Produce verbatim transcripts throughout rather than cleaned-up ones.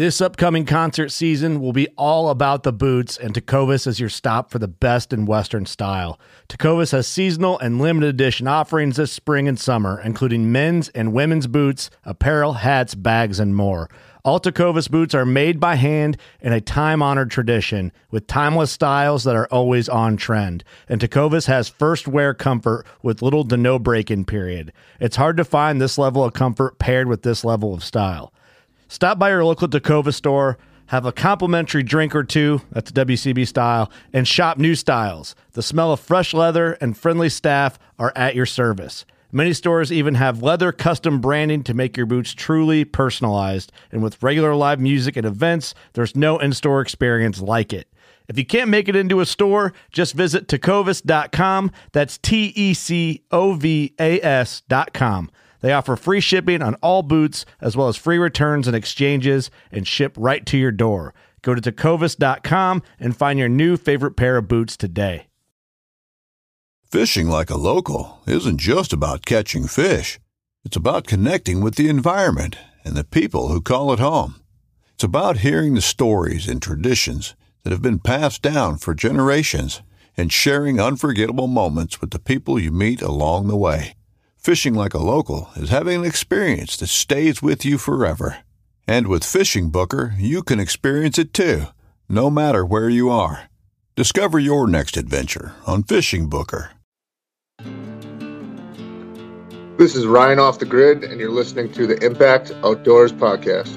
This upcoming concert season will be all about the boots, and Tecovas is your stop for the best in Western style. Tecovas has seasonal and limited edition offerings this spring and summer, including men's and women's boots, apparel, hats, bags, and more. All Tecovas boots are made by hand in a time-honored tradition with timeless styles that are always on trend. And Tecovas has first wear comfort with little to no break-in period. It's hard to find this level of comfort paired with this level of style. Stop by your local Tecovas store, have a complimentary drink or two, that's W C B style, and shop new styles. The smell of fresh leather and friendly staff are at your service. Many stores even have leather custom branding to make your boots truly personalized. And with regular live music and events, there's no in-store experience like it. If you can't make it into a store, just visit tecovas dot com. That's T E C O V A S dot com. They offer free shipping on all boots, as well as free returns and exchanges, and ship right to your door. Go to tecovas dot com and find your new favorite pair of boots today. Fishing like a local isn't just about catching fish. It's about connecting with the environment and the people who call it home. It's about hearing the stories and traditions that have been passed down for generations and sharing unforgettable moments with the people you meet along the way. Fishing like a local is having an experience that stays with you forever. And with Fishing Booker, you can experience it too, no matter where you are. Discover your next adventure on Fishing Booker. This is Ryan Off the Grid, and you're listening to the Impact Outdoors Podcast.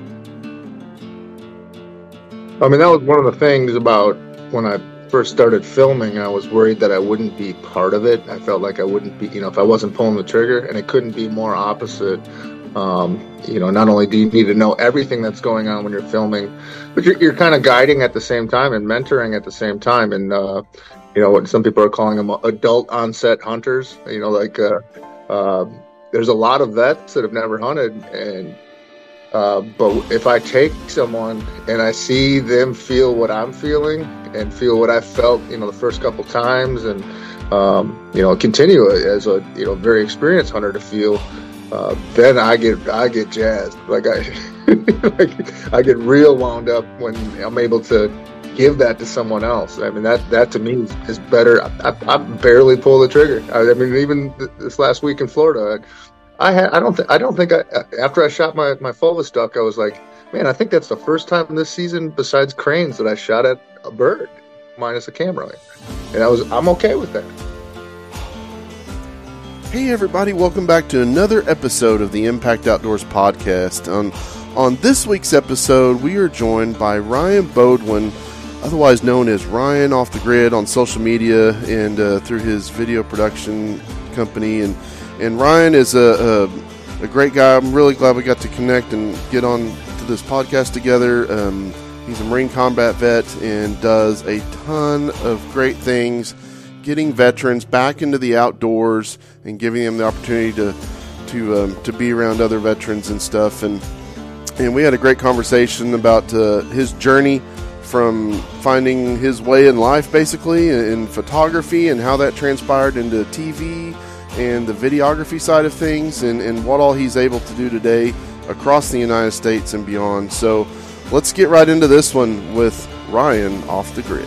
I mean, that was one of the things about when I first started filming. I was worried that I wouldn't be part of it. I felt like I wouldn't be, you know, if I wasn't pulling the trigger, and it couldn't be more opposite. Um, you know, not only do you need to know everything that's going on when you're filming, but you're, you're kind of guiding at the same time and mentoring at the same time. And, uh, you know, what some people are calling them adult onset hunters, you know, like, uh, uh, there's a lot of vets that have never hunted. And, uh, but if I take someone and I see them feel what I'm feeling and feel what I felt, you know, the first couple times, and, um, you know, continue as a, you know, very experienced hunter to feel, uh, then I get, I get jazzed. Like I, like I get real wound up when I'm able to give that to someone else. I mean, that, that to me is, is better. I, I, I barely pull the trigger. I, I mean, even th- this last week in Florida, I had, I don't think, I don't think I, after I shot my, my Fulvis duck, I was like, man, I think that's the first time this season besides cranes that I shot at a bird minus a camera. And I was, I'm okay with that. Hey everybody, welcome back to another episode of the Impact Outdoors Podcast. On, on this week's episode, we are joined by Ryan Beaudoin, otherwise known as Ryan Off the Grid on social media and uh, through his video production company. And and Ryan is a, a, a great guy. I'm really glad we got to connect and get on to this podcast together. Um, he's a Marine combat vet and does a ton of great things, getting veterans back into the outdoors and giving them the opportunity to to um, to be around other veterans and stuff. And and we had a great conversation about uh, his journey from finding his way in life, basically, in photography, and how that transpired into T V and the videography side of things, and, and what all he's able to do today across the United States and beyond. So let's get right into this one with Ryan Off the Grid.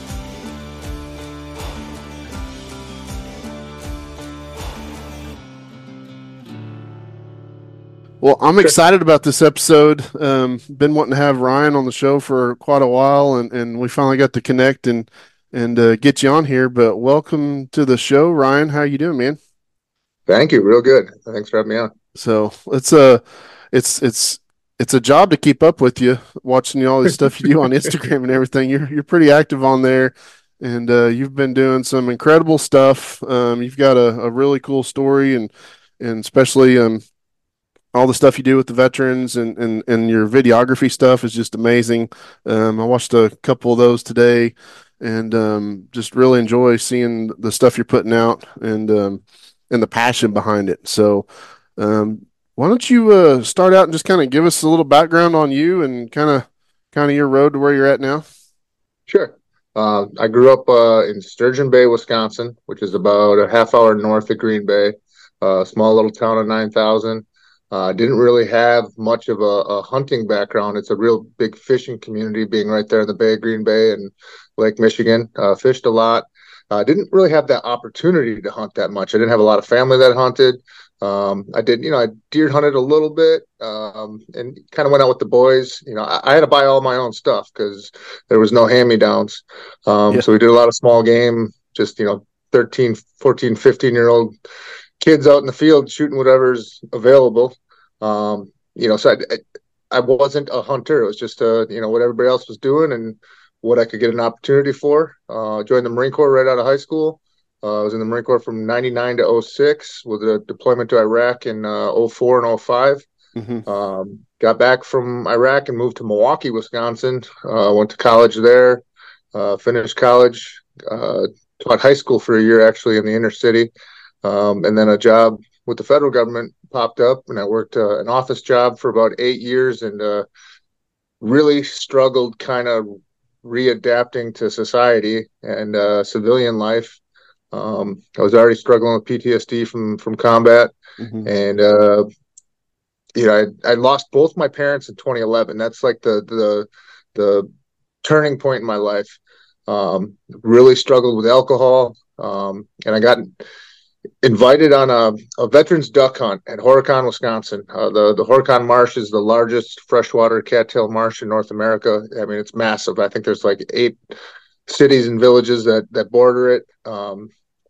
Well, I'm excited about this episode. Um, been wanting to have Ryan on the show for quite a while, and, and we finally got to connect and and uh, get you on here. But welcome to the show, Ryan. How you doing, man? Thank you. Real good. Thanks for having me on. So it's a it's it's it's a job to keep up with you, watching all this stuff you do on Instagram and everything. You're you're pretty active on there, and uh, you've been doing some incredible stuff. Um, you've got a, a really cool story, and and especially um. all the stuff you do with the veterans and, and, and your videography stuff is just amazing. Um, I watched a couple of those today, and um, just really enjoy seeing the stuff you're putting out and um, and the passion behind it. So um, why don't you uh, start out and just kind of give us a little background on you and kind of kind of your road to where you're at now? Sure. Uh, I grew up uh, in Sturgeon Bay, Wisconsin, which is about a half hour north of Green Bay, a uh, small little town of nine thousand. Uh, didn't really have much of a, a hunting background. It's a real big fishing community, being right there in the Bay of Green Bay and Lake Michigan. Uh, fished a lot. I uh, didn't really have that opportunity to hunt that much. I didn't have a lot of family that hunted. Um, I did, you know, I deer hunted a little bit, um, and kind of went out with the boys. You know, I, I had to buy all my own stuff because there was no hand-me-downs. Um, Yeah. So we did a lot of small game, just, you know, thirteen, fourteen, fifteen year old kids out in the field shooting whatever's available. Um, you know, so I, I wasn't a hunter. It was just, uh, you know, what everybody else was doing and what I could get an opportunity for. Uh, joined the Marine Corps right out of high school. Uh, I was in the Marine Corps from ninety-nine to oh six with a deployment to Iraq in uh, oh four and oh five. Mm-hmm. Um, got back from Iraq and moved to Milwaukee, Wisconsin. Uh, went to college there, uh, finished college, uh, taught high school for a year actually in the inner city. Um, and then a job with the federal government popped up, and I worked uh, an office job for about eight years and uh, really struggled kind of readapting to society and uh, civilian life. Um, I was already struggling with P T S D from from combat, Mm-hmm. and uh, you know, I, I lost both my parents in twenty eleven. That's like the the the turning point in my life. Um, really struggled with alcohol, um, and I got invited on a, a veterans duck hunt at Horicon, Wisconsin. Uh, the the Horicon Marsh is the largest freshwater cattail marsh in North America. I mean, it's massive. I think there's like eight cities and villages that that border it. Um,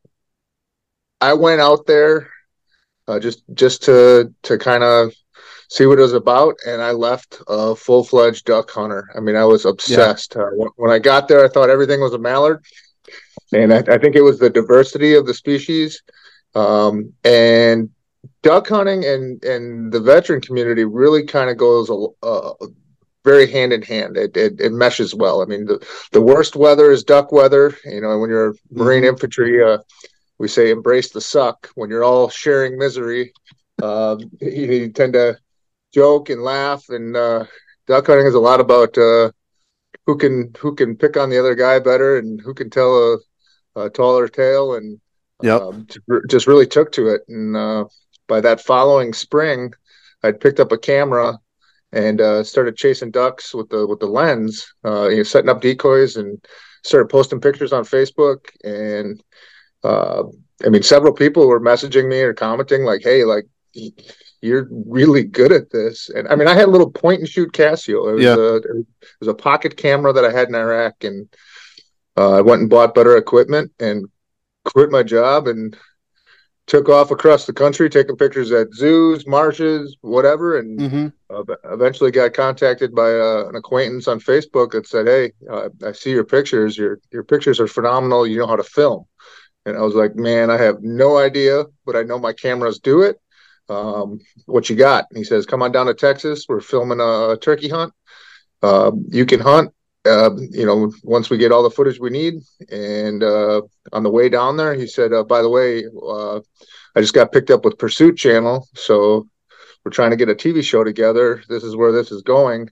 I went out there uh, just just to to kind of see what it was about, and I left a full fledged duck hunter. I mean, I was obsessed. Yeah. Uh, when, when I got there, I thought everything was a mallard, and I, I think it was the diversity of the species. Um, and duck hunting and, and the veteran community really kind of goes uh, very hand in hand. It, it, it meshes well. I mean, the, the worst weather is duck weather. You know, when you're Marine mm-hmm. infantry, uh, we say embrace the suck. When you're all sharing misery, um, you, you tend to joke and laugh. And uh, duck hunting is a lot about uh, who can who can pick on the other guy better and who can tell a, a taller tale. And Yep. Um, just really took to it. And uh, by that following spring, I'd picked up a camera and uh, started chasing ducks with the with the lens, uh, you know, setting up decoys and started posting pictures on Facebook. And uh, I mean, several people were messaging me or commenting like, "Hey, like you're really good at this." And I mean, I had a little point and shoot Casio. It was, yeah. a, it was a pocket camera that I had in Iraq, and uh, I went and bought better equipment and quit my job and took off across the country, taking pictures at zoos, marshes, whatever. And mm-hmm. uh, eventually got contacted by uh, an acquaintance on Facebook that said, "Hey, uh, I see your pictures. Your, your pictures are phenomenal. You know how to film." And I was like, "Man, I have no idea, but I know my cameras do it. Um, what you got?" And he says, "Come on down to Texas. We're filming a, a turkey hunt. Uh, you can hunt. Uh, you know, once we get all the footage we need." And uh, on the way down there, he said, uh, "By the way, uh, I just got picked up with Pursuit Channel, so we're trying to get a T V show together. This is where this is going."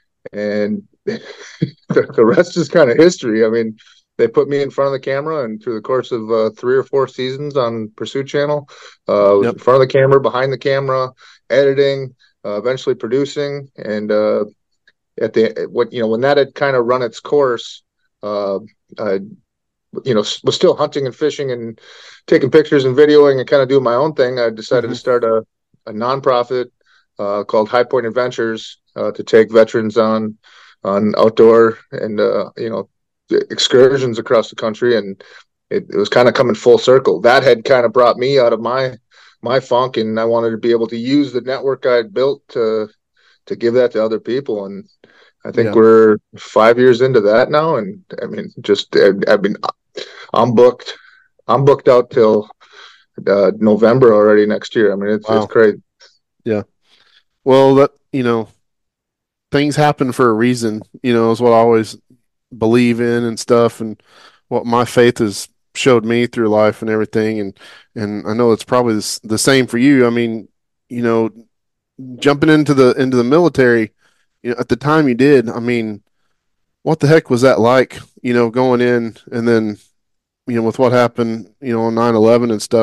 And the, the rest is kind of history. I mean, they put me in front of the camera, and through the course of uh, three or four seasons on Pursuit Channel, uh, yep. in front of the camera, behind the camera, editing, uh, eventually producing, and uh, at the what you know when that had kind of run its course, uh, I, you know, was still hunting and fishing and taking pictures and videoing and kind of doing my own thing. I decided mm-hmm. to start a, a nonprofit uh, called High Point Adventures uh, to take veterans on on outdoor and uh, you know excursions across the country, and it, it was kind of coming full circle. That had kind of brought me out of my my funk, and I wanted to be able to use the network I had built to to give that to other people. And I think yeah. we're five years into that now. And I mean, just, I, I mean, I'm booked, I'm booked out till uh, November already next year. I mean, it's, wow. it's crazy. Yeah. Well, that, you know, things happen for a reason, you know, is what I always believe in and stuff. And what my faith has showed me through life and everything. And, and I know it's probably the, the same for you. I mean, you know, jumping into the into the military, you know, at the time you did, I mean, what the heck was that like, you know, going in and then, you know, with what happened, you know, on nine eleven and stuff,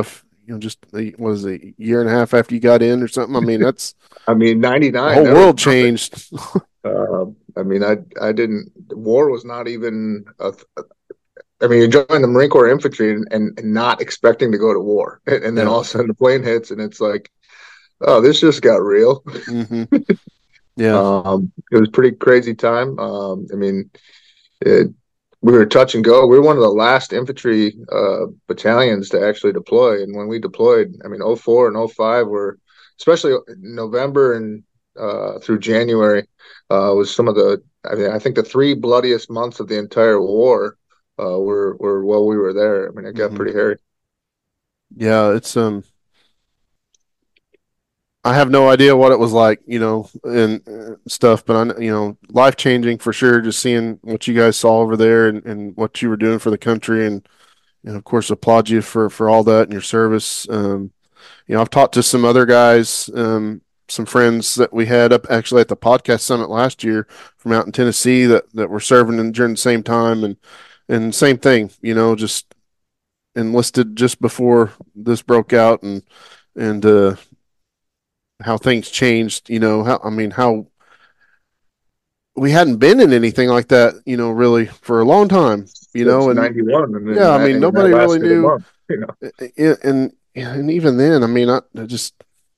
you know, just a, what is it, a year and a half after you got in or something. I mean, that's I mean, the ninety-nine, whole that world was nothing. changed. Uh, I mean, I I didn't. War was not even. A, I mean, you join the Marine Corps infantry and, and, and not expecting to go to war, and, and then Yeah. all of a sudden the plane hits, and it's like, oh, this just got real. hmm Yeah. Um, it was a pretty crazy time. Um, I mean, it, we were touch and go. We were one of the last infantry uh, battalions to actually deploy, and when we deployed, I mean, oh four and oh five were, especially November and uh, through January, uh, was some of the. I mean, I think the three bloodiest months of the entire war uh, were were while we were there. I mean, it got hmm pretty hairy. Yeah. It's, um, I have no idea what it was like, you know, and uh, stuff, but I, you know, life changing for sure. Just seeing what you guys saw over there and, and what you were doing for the country, and and of course applaud you for for all that and your service. Um, you know, I've talked to some other guys, um, some friends that we had up actually at the podcast summit last year from out in Tennessee that that were serving in, during the same time, and and same thing, you know, just enlisted just before this broke out, and and uh, how things changed. You know, how I mean how we hadn't been in anything like that, you know, really for a long time, you Since know, and ninety-one, and yeah, then I that, mean and that nobody really lasted a knew, month. You know, and and, and even then, I mean, I, I just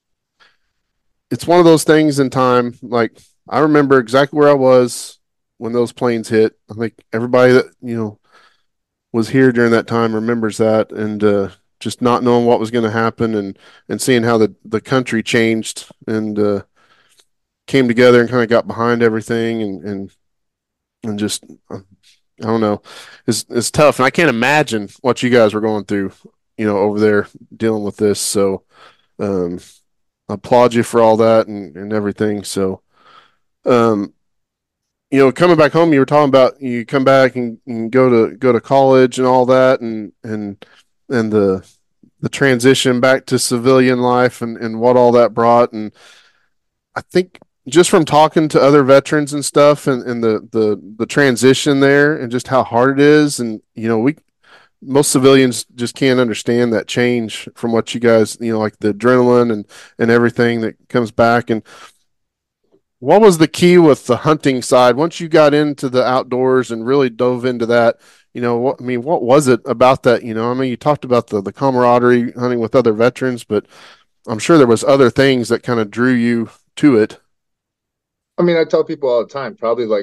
it's one of those things in time. Like I remember exactly where I was when those planes hit. I think everybody that you know was here during that time remembers that, and uh, just not knowing what was going to happen, and and seeing how the the country changed and uh, came together and kind of got behind everything, and and and just I don't know, it's it's tough, and I can't imagine what you guys were going through, you know, over there dealing with this. So um, I applaud you for all that and and everything. So um, you know, coming back home, you were talking about you come back and, and go to go to college and all that, and and and the the transition back to civilian life and and what all that brought. And I think just from talking to other veterans and stuff, and, and the the the transition there and just how hard it is, and you know, we most civilians just can't understand that change from what you guys, you know, like the adrenaline and and everything that comes back. And what was the key with the hunting side once you got into the outdoors and really dove into that? You know, what I mean, what was it about that? You know, I mean, you talked about the the camaraderie hunting with other veterans, but I'm sure there was other things that kind of drew you to it. I mean, I tell people all the time, probably like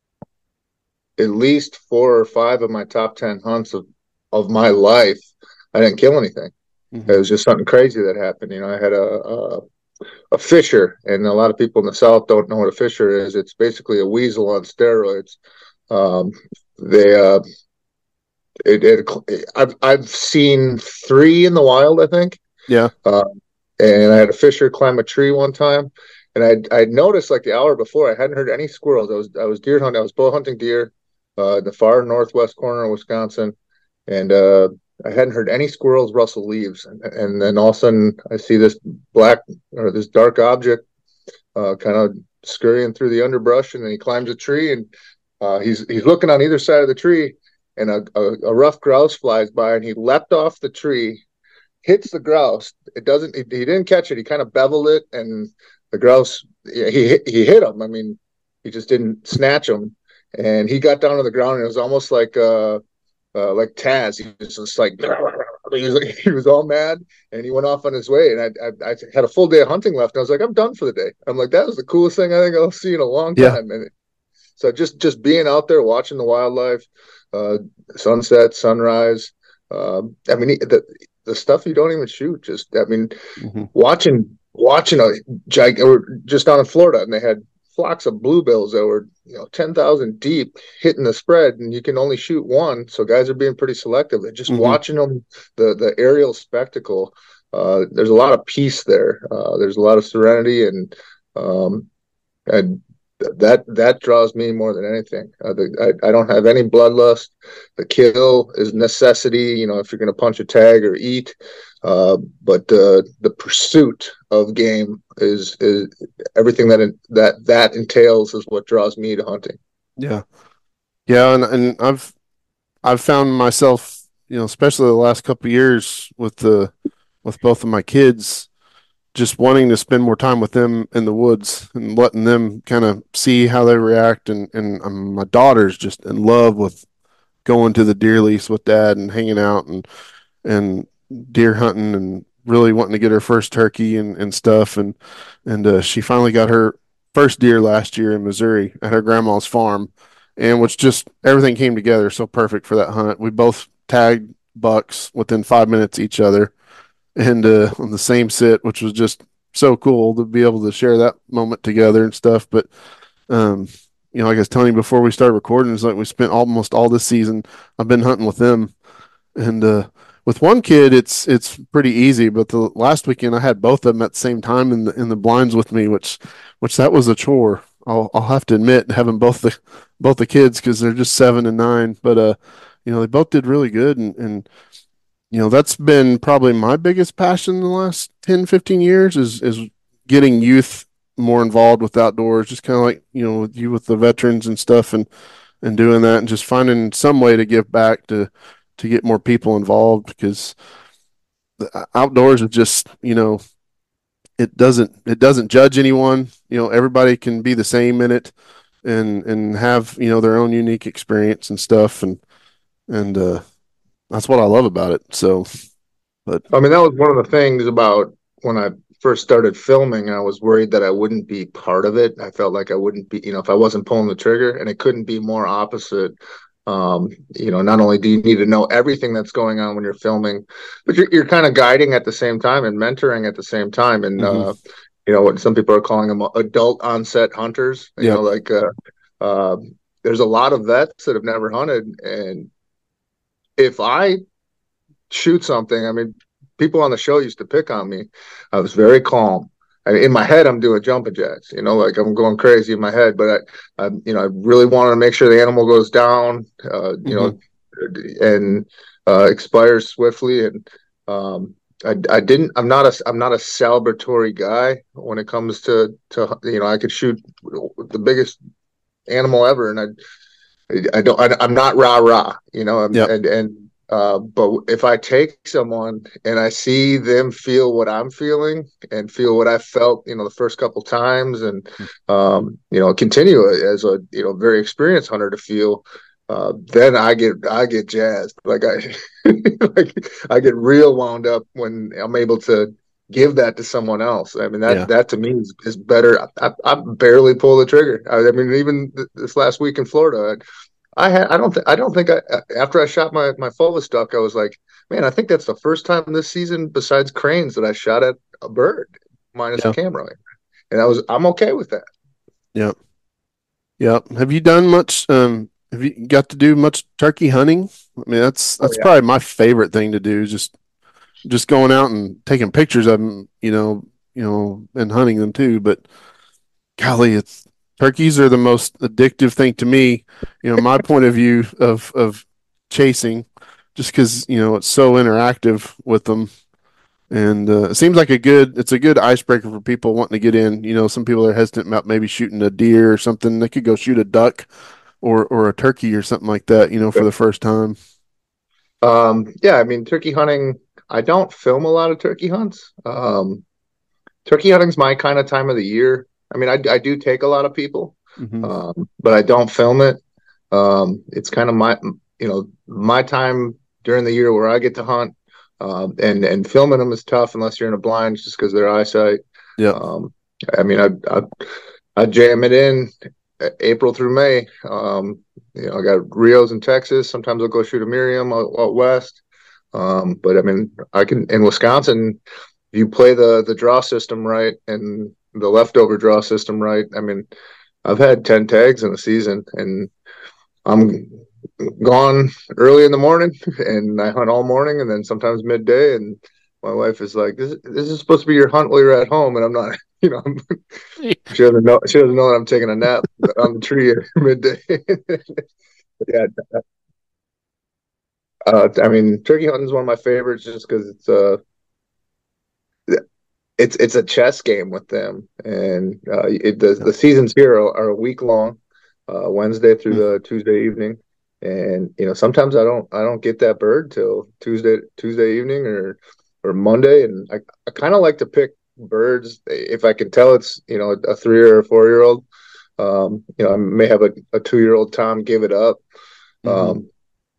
at least four or five of my top ten hunts of of my life, I didn't kill anything. Mm-hmm. It was just something crazy that happened. You know, I had a, a a fisher, and a lot of people in the South don't know what a fisher is. It's basically a weasel on steroids. Um, they, uh, it, it, I've I've seen three in the wild, I think. Yeah. Uh, and I had a fisher climb a tree one time, and I I noticed like the hour before I hadn't heard any squirrels. I was I was deer hunting. I was bow hunting deer, uh, in the far northwest corner of Wisconsin, and uh, I hadn't heard any squirrels rustle leaves, and, and then all of a sudden I see this black or this dark object uh, kind of scurrying through the underbrush, and then he climbs a tree, and uh, he's he's looking on either side of the tree, and a, a, a rough grouse flies by, and he leapt off the tree, hits the grouse. It doesn't. He, he didn't catch it. He kind of beveled it, and the grouse he he hit him. I mean, he just didn't snatch him, and he got down to the ground, and it was almost like. Uh, uh, like Taz, he was just like he was, like, he was all mad, and he went off on his way. And I, I, I had a full day of hunting left, and I was like, I'm done for the day. I'm like, that was the coolest thing I think I'll see in a long Yeah. time. And so just just being out there watching the wildlife, uh, sunset, sunrise. Um, I mean, the the stuff you don't even shoot. Just I mean, Mm-hmm. watching watching a giant. We're just down in Florida, and they had flocks of bluebills that were, you know, ten thousand deep hitting the spread, and you can only shoot one. So guys are being pretty selective. They're just Mm-hmm. watching them, the, the aerial spectacle. Uh, there's a lot of peace there. Uh, there's a lot of serenity, and, um, and that, that draws me more than anything. Uh, the, I, I don't have any bloodlust. The kill is necessity, you know, if you're going to punch a tag or eat. Uh, but uh, the pursuit of game is is everything that it, that that entails is what draws me to hunting. Yeah, yeah, and and I've I've found myself, you know, especially the last couple of years with the with both of my kids, just wanting to spend more time with them in the woods and letting them kind of see how they react. And, and um, my daughter's just in love with going to the deer lease with dad and hanging out and, and deer hunting and really wanting to get her first turkey and, and stuff. And, and, uh, she finally got her first deer last year in Missouri at her grandma's farm, and which just everything came together so perfect for that hunt. We both tagged bucks within five minutes each other and uh, on the same sit, which was just so cool to be able to share that moment together and stuff. But um, you know, like I was telling you before we started recording, it's like we spent almost all this season. I've been hunting with them, and uh, with one kid, it's it's pretty easy. But the last weekend, I had both of them at the same time in the in the blinds with me, which which that was a chore. I'll I'll have to admit, having both the both the kids, because they're just seven and nine. But uh, you know, they both did really good, and and you know, that's been probably my biggest passion in the last ten, fifteen years is is getting youth more involved with outdoors, just kind of like, you know, with you with the veterans and stuff, and and doing that and just finding some way to give back to to get more people involved, because the outdoors is just, you know, it doesn't it doesn't judge anyone. You know, everybody can be the same in it and and have, you know, their own unique experience and stuff, and and uh that's what I love about it. So, but I mean, that was one of the things about when I first started filming. I was worried that I wouldn't be part of it. I felt like I wouldn't be, you know, if I wasn't pulling the trigger, and it couldn't be more opposite. Um, you know, not only do you need to know everything that's going on when you're filming, but you're, you're kind of guiding at the same time and mentoring at the same time. And, mm-hmm. uh, you know, what some people are calling them adult onset hunters, you Yep. know, like, uh, uh, there's a lot of vets that have never hunted. And if I shoot something, I mean, people on the show used to pick on me. I was very calm. I mean, in my head, I'm doing jumping jacks, you know, like I'm going crazy in my head, but I, I you know, I really wanted to make sure the animal goes down, uh, you mm-hmm. know, and uh, expires swiftly. And um, I, I didn't, I'm not a, I'm not a celebratory guy when it comes to, to, you know, I could shoot the biggest animal ever, and I, I don't, I, I'm not rah rah, you know, yep. and and. Uh, but if I take someone and I see them feel what I'm feeling and feel what I felt, you know, the first couple times, and um, you know, continue as a, you know, very experienced hunter to feel, uh, then I get I get jazzed. Like I like I get real wound up when I'm able to give that to someone else. I mean, that yeah. that to me is, is better. I, I barely pull the trigger. I, I mean, even this last week in Florida, I, I had, I don't think, I don't think I, after I shot my, my Fulvis duck, I was like, man, I think that's the first time this season besides cranes that I shot at a bird minus yeah. a camera. And I was, I'm okay with that. Yep. Yep. Have you done much, um, have you got to do much turkey hunting? I mean, that's, that's oh, yeah. probably my favorite thing to do, is just, just going out and taking pictures of them, you know, you know, and hunting them too. But golly, it's, turkeys are the most addictive thing to me, you know, my point of view of, of chasing, just because, you know, it's so interactive with them. And uh, it seems like a good, it's a good icebreaker for people wanting to get in. You know, some people are hesitant about maybe shooting a deer or something. They could go shoot a duck or, or a turkey or something like that, you know, for the first time. Um, yeah, I mean, turkey hunting, I don't film a lot of turkey hunts. Um, turkey hunting's my kind of time of the year. I mean, I, I do take a lot of people, mm-hmm. um, but I don't film it. Um, it's kind of my, you know, my time during the year where I get to hunt, um, and, and filming them is tough unless you're in a blind, just because of their eyesight. Yeah. Um, I mean, I, I, I jam it in April through May. Um, you know, I got Rios in Texas. Sometimes I'll go shoot a Miriam out, out west. Um, but I mean, I can, in Wisconsin, if you play the, the draw system right and the leftover draw system right, I mean, I've had ten tags in a season, and I'm gone early in the morning and I hunt all morning, and then sometimes midday. And my wife is like, this, this is supposed to be your hunt while you're at home. And I'm not, you know, she doesn't know, she doesn't know that I'm taking a nap on the tree at midday. yeah. Uh, I mean, turkey hunting is one of my favorites just because it's, uh, It's it's a chess game with them, and uh, it the the seasons here are, are a week long, uh, Wednesday through the Tuesday evening, and you know sometimes I don't I don't get that bird till Tuesday Tuesday evening, or or Monday, and I, I kind of like to pick birds if I can tell it's, you know, a three or a four year old. Um, you know, I may have a, a two year old Tom give it up. Mm-hmm. Um,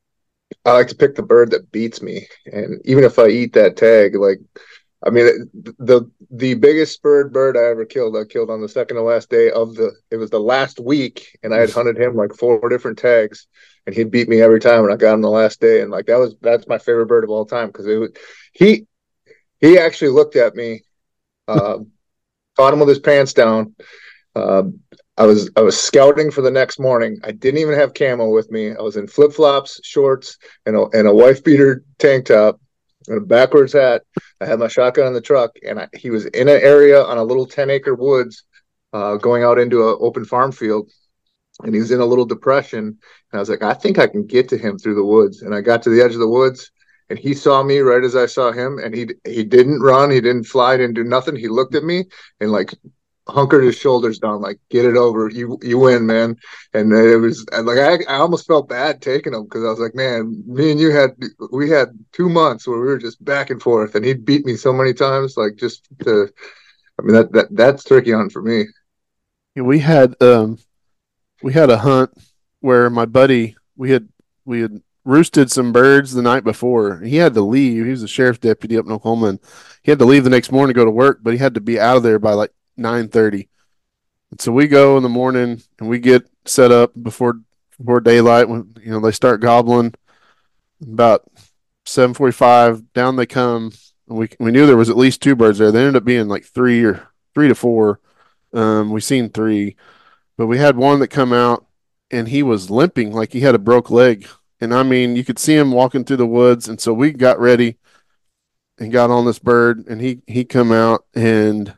I like to pick the bird that beats me, and even if I eat that tag, like, I mean, the the biggest bird bird I ever killed, I killed on the second to last day of the. It was the last week, and I had hunted him like four different tags, and he'd beat me every time. And I got him the last day, and like that was that's my favorite bird of all time because it was he he actually looked at me, uh, caught him with his pants down. Uh, I was I was scouting for the next morning. I didn't even have camo with me. I was in flip flops, shorts, and a, and a wife beater tank top and a backwards hat. I had my shotgun in the truck, and I, he was in an area on a little ten acre woods, uh, going out into an open farm field, and he was in a little depression. And I was like, I think I can get to him through the woods. And I got to the edge of the woods, and he saw me right as I saw him, and he he didn't run, he didn't fly, didn't do nothing. He looked at me and like hunkered his shoulders down, like, get it over, you you win, man. And it was like I, I almost felt bad taking him because I was like, man, me and you had we had two months where we were just back and forth, and he'd beat me so many times, like just to. I mean that that that's turkey hunting for me. We had um we had a hunt where my buddy we had we had roosted some birds the night before. He had to leave. He was a sheriff's deputy up in Oklahoma, and he had to leave the next morning to go to work, but he had to be out of there by like nine thirty. And so we go in the morning and we get set up before before daylight when you know they start gobbling. About seven forty-five, down they come. And we we knew there was at least two birds there. They ended up being like three or three to four. Um, we seen three, but we had one that come out and he was limping like he had a broke leg. And I mean, you could see him walking through the woods. And so we got ready and got on this bird, and he he come out, and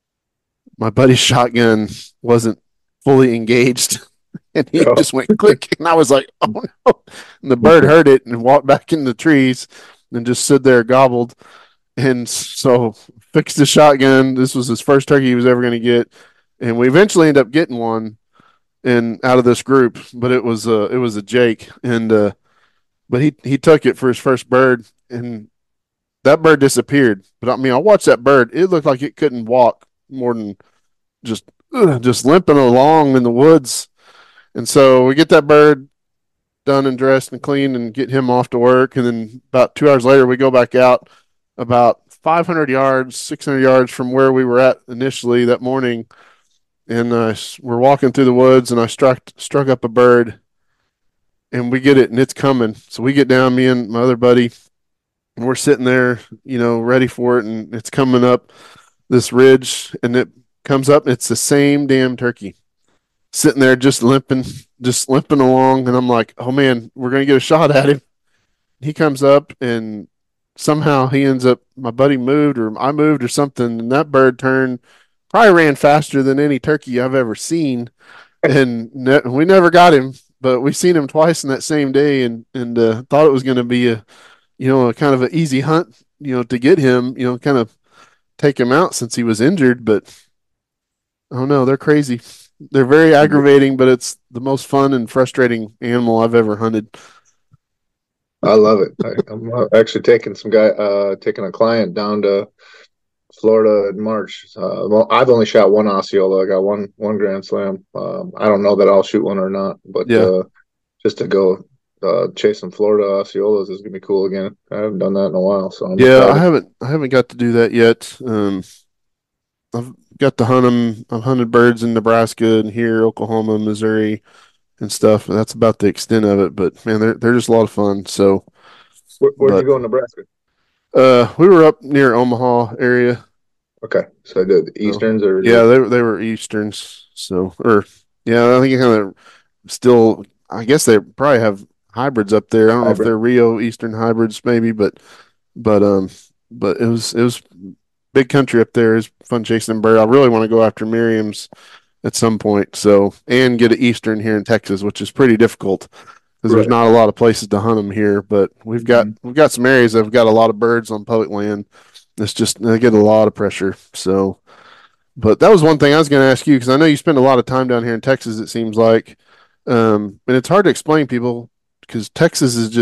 my buddy's shotgun wasn't fully engaged, and he Oh. just went click, and I was like, oh no. And the bird heard it and walked back in the trees and just stood there gobbled. And so fixed the shotgun. This was his first turkey he was ever going to get, and we eventually ended up getting one and out of this group, but it was uh it was a Jake, and uh but he he took it for his first bird, and that bird disappeared. But I mean, I watched that bird. It looked like it couldn't walk more than just ugh, just limping along in the woods. And so we get that bird done and dressed and cleaned and get him off to work. And then about two hours later, we go back out about five hundred yards, six hundred yards from where we were at initially that morning. And uh, we're walking through the woods, and I struck struck up a bird, and we get it, and it's coming. So we get down, me and my other buddy, and we're sitting there, you know, ready for it, and it's coming up this ridge, and it comes up, and it's the same damn turkey sitting there just limping, just limping along. And I'm like, oh man, we're going to get a shot at him. He comes up, and somehow he ends up, my buddy moved or I moved or something, and that bird turned, probably ran faster than any turkey I've ever seen. And ne- we never got him, but we seen him twice in that same day, and, and uh, thought it was going to be a, you know, a kind of an easy hunt, you know, to get him, you know, kind of take him out since he was injured. But oh no, they're crazy. They're very aggravating, but it's the most fun and frustrating animal I've ever hunted. I love it. I, I'm actually taking some guy, uh, taking a client down to Florida in March. Uh, well, I've only shot one Osceola. I got one one Grand Slam. Um, I don't know that I'll shoot one or not, but Yeah. uh, just to go uh, chase some Florida Osceolas is gonna be cool again. I haven't done that in a while, so I'm Yeah, I excited. haven't I haven't got to do that yet. Um, I've got to hunt them. I've hunted birds in Nebraska and here, Oklahoma, Missouri, and stuff. And that's about the extent of it. But man, they're they're just a lot of fun. So, Where, where'd but you go in Nebraska? uh, we were up near Omaha area. Okay, so I did the Easterns or Yeah, they they were Easterns. So, or yeah, I think it kind of still. I guess they probably have hybrids up there. I don't know if Hybrid. they're Rio Eastern hybrids, maybe, but but um, but it was it was big country up there. It's fun chasing bird. I really want to go after Miriam's at some point. So and get an Eastern here in Texas, which is pretty difficult because there's Right. not a lot of places to hunt them here. But we've got Mhm. we've got some areas that have got a lot of birds on public land. It's just they get a lot of pressure. So. But that was one thing I was going to ask you because I know you spend a lot of time down here in Texas, it seems like. Um, and it's hard to explain people because Texas is just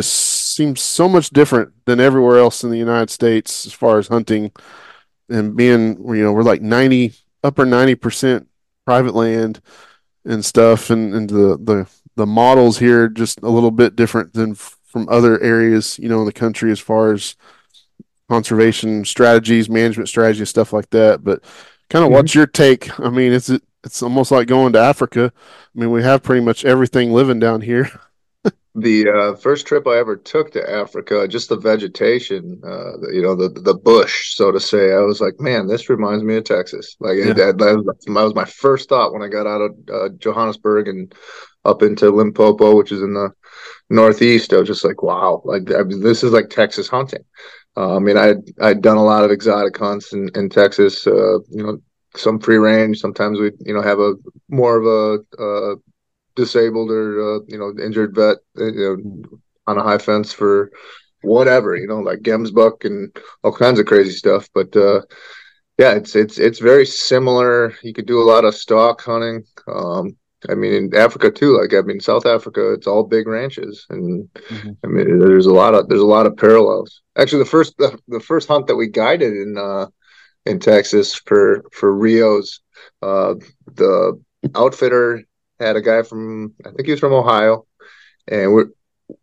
seems so much different than everywhere else in the United States as far as hunting and being, you know, we're like ninety, upper ninety percent private land and stuff. And, and the, the, the models here just a little bit different than f- from other areas, you know, in the country as far as conservation strategies, management strategies, stuff like that. But kind of mm-hmm. what's your take? I mean, it's, it's almost like going to Africa. I mean, we have pretty much everything living down here. The uh, first trip I ever took to Africa, just the vegetation, uh, the, you know, the the bush, so to say, I was like, man, this reminds me of Texas. Like yeah. that, that, was, that was my first thought when I got out of uh, Johannesburg and up into Limpopo, which is in the northeast. I was just like, wow, like I mean, this is like Texas hunting. Uh, I mean, I I'd done a lot of exotic hunts in, in Texas. Uh, you know, some free range. Sometimes we, you know, have a more of a uh, disabled or uh, you know injured vet you know, on a high fence for whatever, you know, like gemsbuck and all kinds of crazy stuff. But uh, yeah, it's it's it's very similar. You could do a lot of stock hunting. Um, I mean, in Africa too. Like I mean, South Africa, it's all big ranches, and mm-hmm. I mean, there's a lot of there's a lot of parallels. Actually, the first the, the first hunt that we guided in uh, in Texas for for Rios, uh, the outfitter had a guy from, I think he was from Ohio, and we're,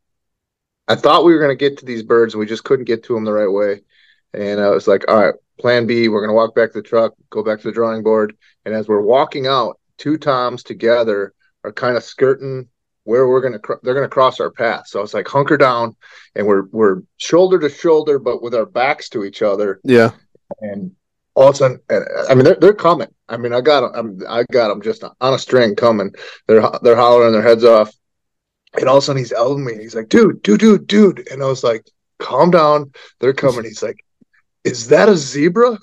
I thought we were going to get to these birds, and we just couldn't get to them the right way. And I was like, all right, plan B, we're going to walk back to the truck, go back to the drawing board. And as we're walking out, two toms together are kind of skirting where we're going to, cr- they're going to cross our path. So it's like hunker down, and we're, we're shoulder to shoulder, but with our backs to each other. Yeah. And all of a sudden, I mean, they're, they're coming. I mean, I got them. I got them just on a string coming. They're they're hollering their heads off, and all of a sudden he's elbowing me. He's like, "Dude, dude, dude, dude!" And I was like, "Calm down. They're coming." He's like, "Is that a zebra?"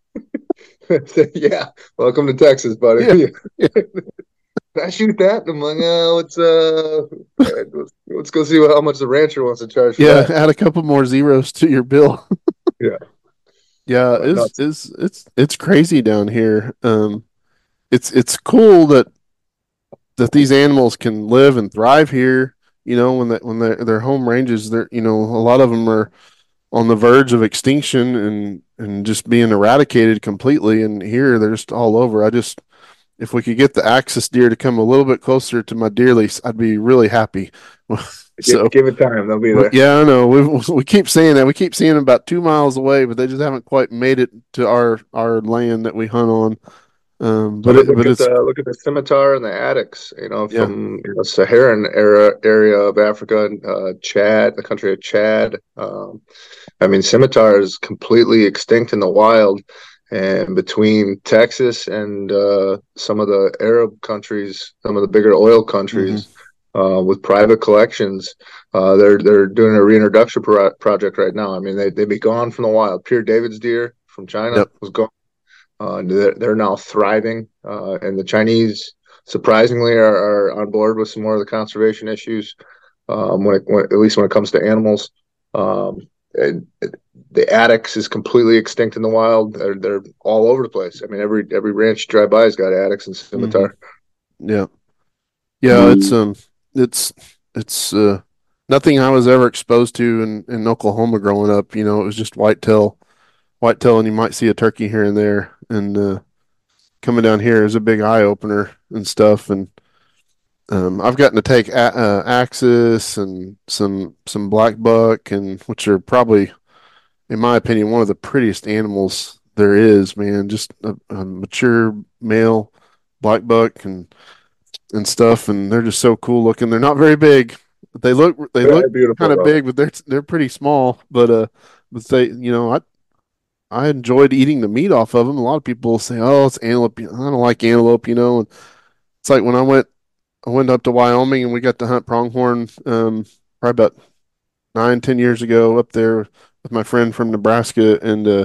I said, "Yeah. Welcome to Texas, buddy." Yeah. Yeah. Can I shoot that? And I'm like, "Oh, let's uh, let's, let's go see how much the rancher wants to charge." For yeah, that. Add a couple more zeros to your bill. Yeah. Yeah, it's, it's it's it's crazy down here. Um, it's it's cool that that these animals can live and thrive here. You know, when that when their their home ranges, they're you know a lot of them are on the verge of extinction and and just being eradicated completely. And here they're just all over. I just if we could get the axis deer to come a little bit closer to my deer lease, I'd be really happy. So give it time, they'll be there. Yeah, I know. We we keep saying that. We keep seeing them about two miles away, but they just haven't quite made it to our, our land that we hunt on. Um, but so it, look but at it's the, look at the scimitar and the addax. You know, from yeah. you know, Saharan era area of Africa, uh, Chad, the country of Chad. Um, I mean, scimitar is completely extinct in the wild, and between Texas and uh, some of the Arab countries, some of the bigger oil countries. Mm-hmm. Uh, with private collections, uh, they're they're doing a reintroduction pro- project right now. I mean, they they'd be gone from the wild. Pierre David's deer from China yep. was gone. Uh, they're, they're now thriving, uh, and the Chinese surprisingly are, are on board with some more of the conservation issues. Um, when, it, when at least when it comes to animals, um, it, it, the addax is completely extinct in the wild. They're they're all over the place. I mean, every every ranch you drive by has got addax and scimitar. Mm-hmm. Yeah, yeah, it's um. It's it's uh, nothing I was ever exposed to in, in Oklahoma growing up. You know, it was just whitetail, whitetail, and you might see a turkey here and there. And uh, coming down here is a big eye opener and stuff. And um, I've gotten to take a- uh, axis and some some black buck, and which are probably, in my opinion, one of the prettiest animals there is. Man, just a, a mature male black buck and. and stuff, and they're just so cool looking. They're not very big. But they look they yeah, look kind of big, but they're they're pretty small. But uh, but they you know I I enjoyed eating the meat off of them. A lot of people say, "Oh, it's antelope." I don't like antelope, you know. And it's like when I went I went up to Wyoming and we got to hunt pronghorn um, probably about nine ten years ago up there with my friend from Nebraska, and uh,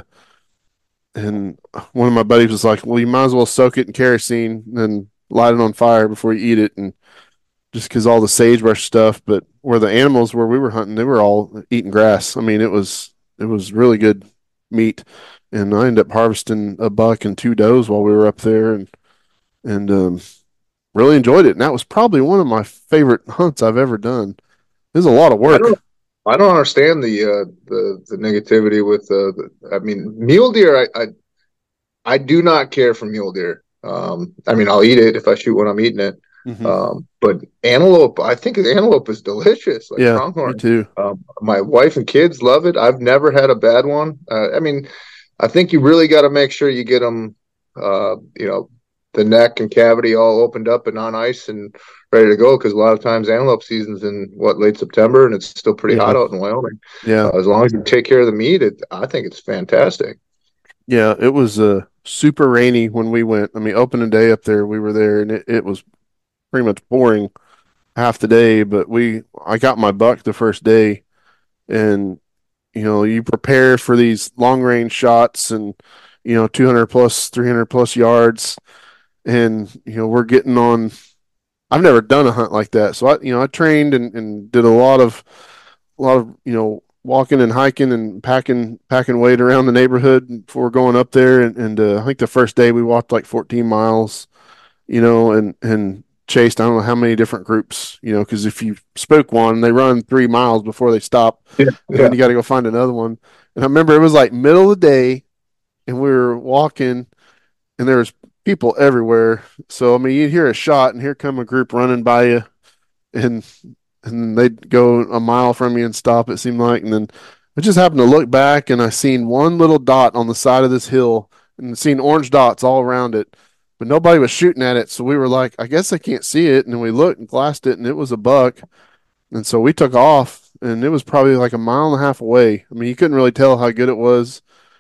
and one of my buddies was like, "Well, you might as well soak it in kerosene and light it on fire before you eat it," and just because all the sagebrush stuff. But where the animals where we were hunting, they were all eating grass. I mean, it was it was really good meat, and I ended up harvesting a buck and two does while we were up there, and and um, really enjoyed it. And that was probably one of my favorite hunts I've ever done. It was a lot of work. I don't understand the uh, the the negativity with uh, the. I mean, mule deer. I, I I do not care for mule deer. Um, I mean, I'll eat it if I shoot when I'm eating it. Mm-hmm. Um, but antelope, I think antelope is delicious, like Yeah, me pronghorn. too. Um, my wife and kids love it. I've never had a bad one. Uh, I mean, I think you really got to make sure you get them, uh, you know, the neck and cavity all opened up and on ice and ready to go. Because a lot of times antelope season's in what late September and it's still pretty Yeah, hot out in Wyoming. yeah, Uh, as long as you take care of the meat, it, I think it's fantastic. yeah. It was uh, super rainy when we went. I mean, opening day up there, we were there, and it, it was pretty much pouring half the day. But we, I got my buck the first day, and you know, you prepare for these long range shots, and you know, two hundred plus, three hundred plus yards, and you know, we're getting on. I've never done a hunt like that, so I, you know, I trained and, and did a lot of, a lot of, you know, walking and hiking and packing, packing weight around the neighborhood before going up there. And, and uh, I think the first day we walked like fourteen miles, you know, and and chased I don't know how many different groups, you know, because if you spook one, they run three miles before they stop, Yeah, and then yeah, you got to go find another one. And I remember it was like middle of the day, and we were walking, and there was people everywhere. So I mean, you'd hear a shot, and here come a group running by you, and and they'd go a mile from you and stop. It seemed like, and then I just happened to look back, and I seen one little dot on the side of this hill, and seen orange dots all around it, but nobody was shooting at it. So we were like, I guess I can't see it, and then we looked and glassed it, and it was a buck, and so we took off, and it was probably like a mile and a half away. I mean, you couldn't really tell how good it was,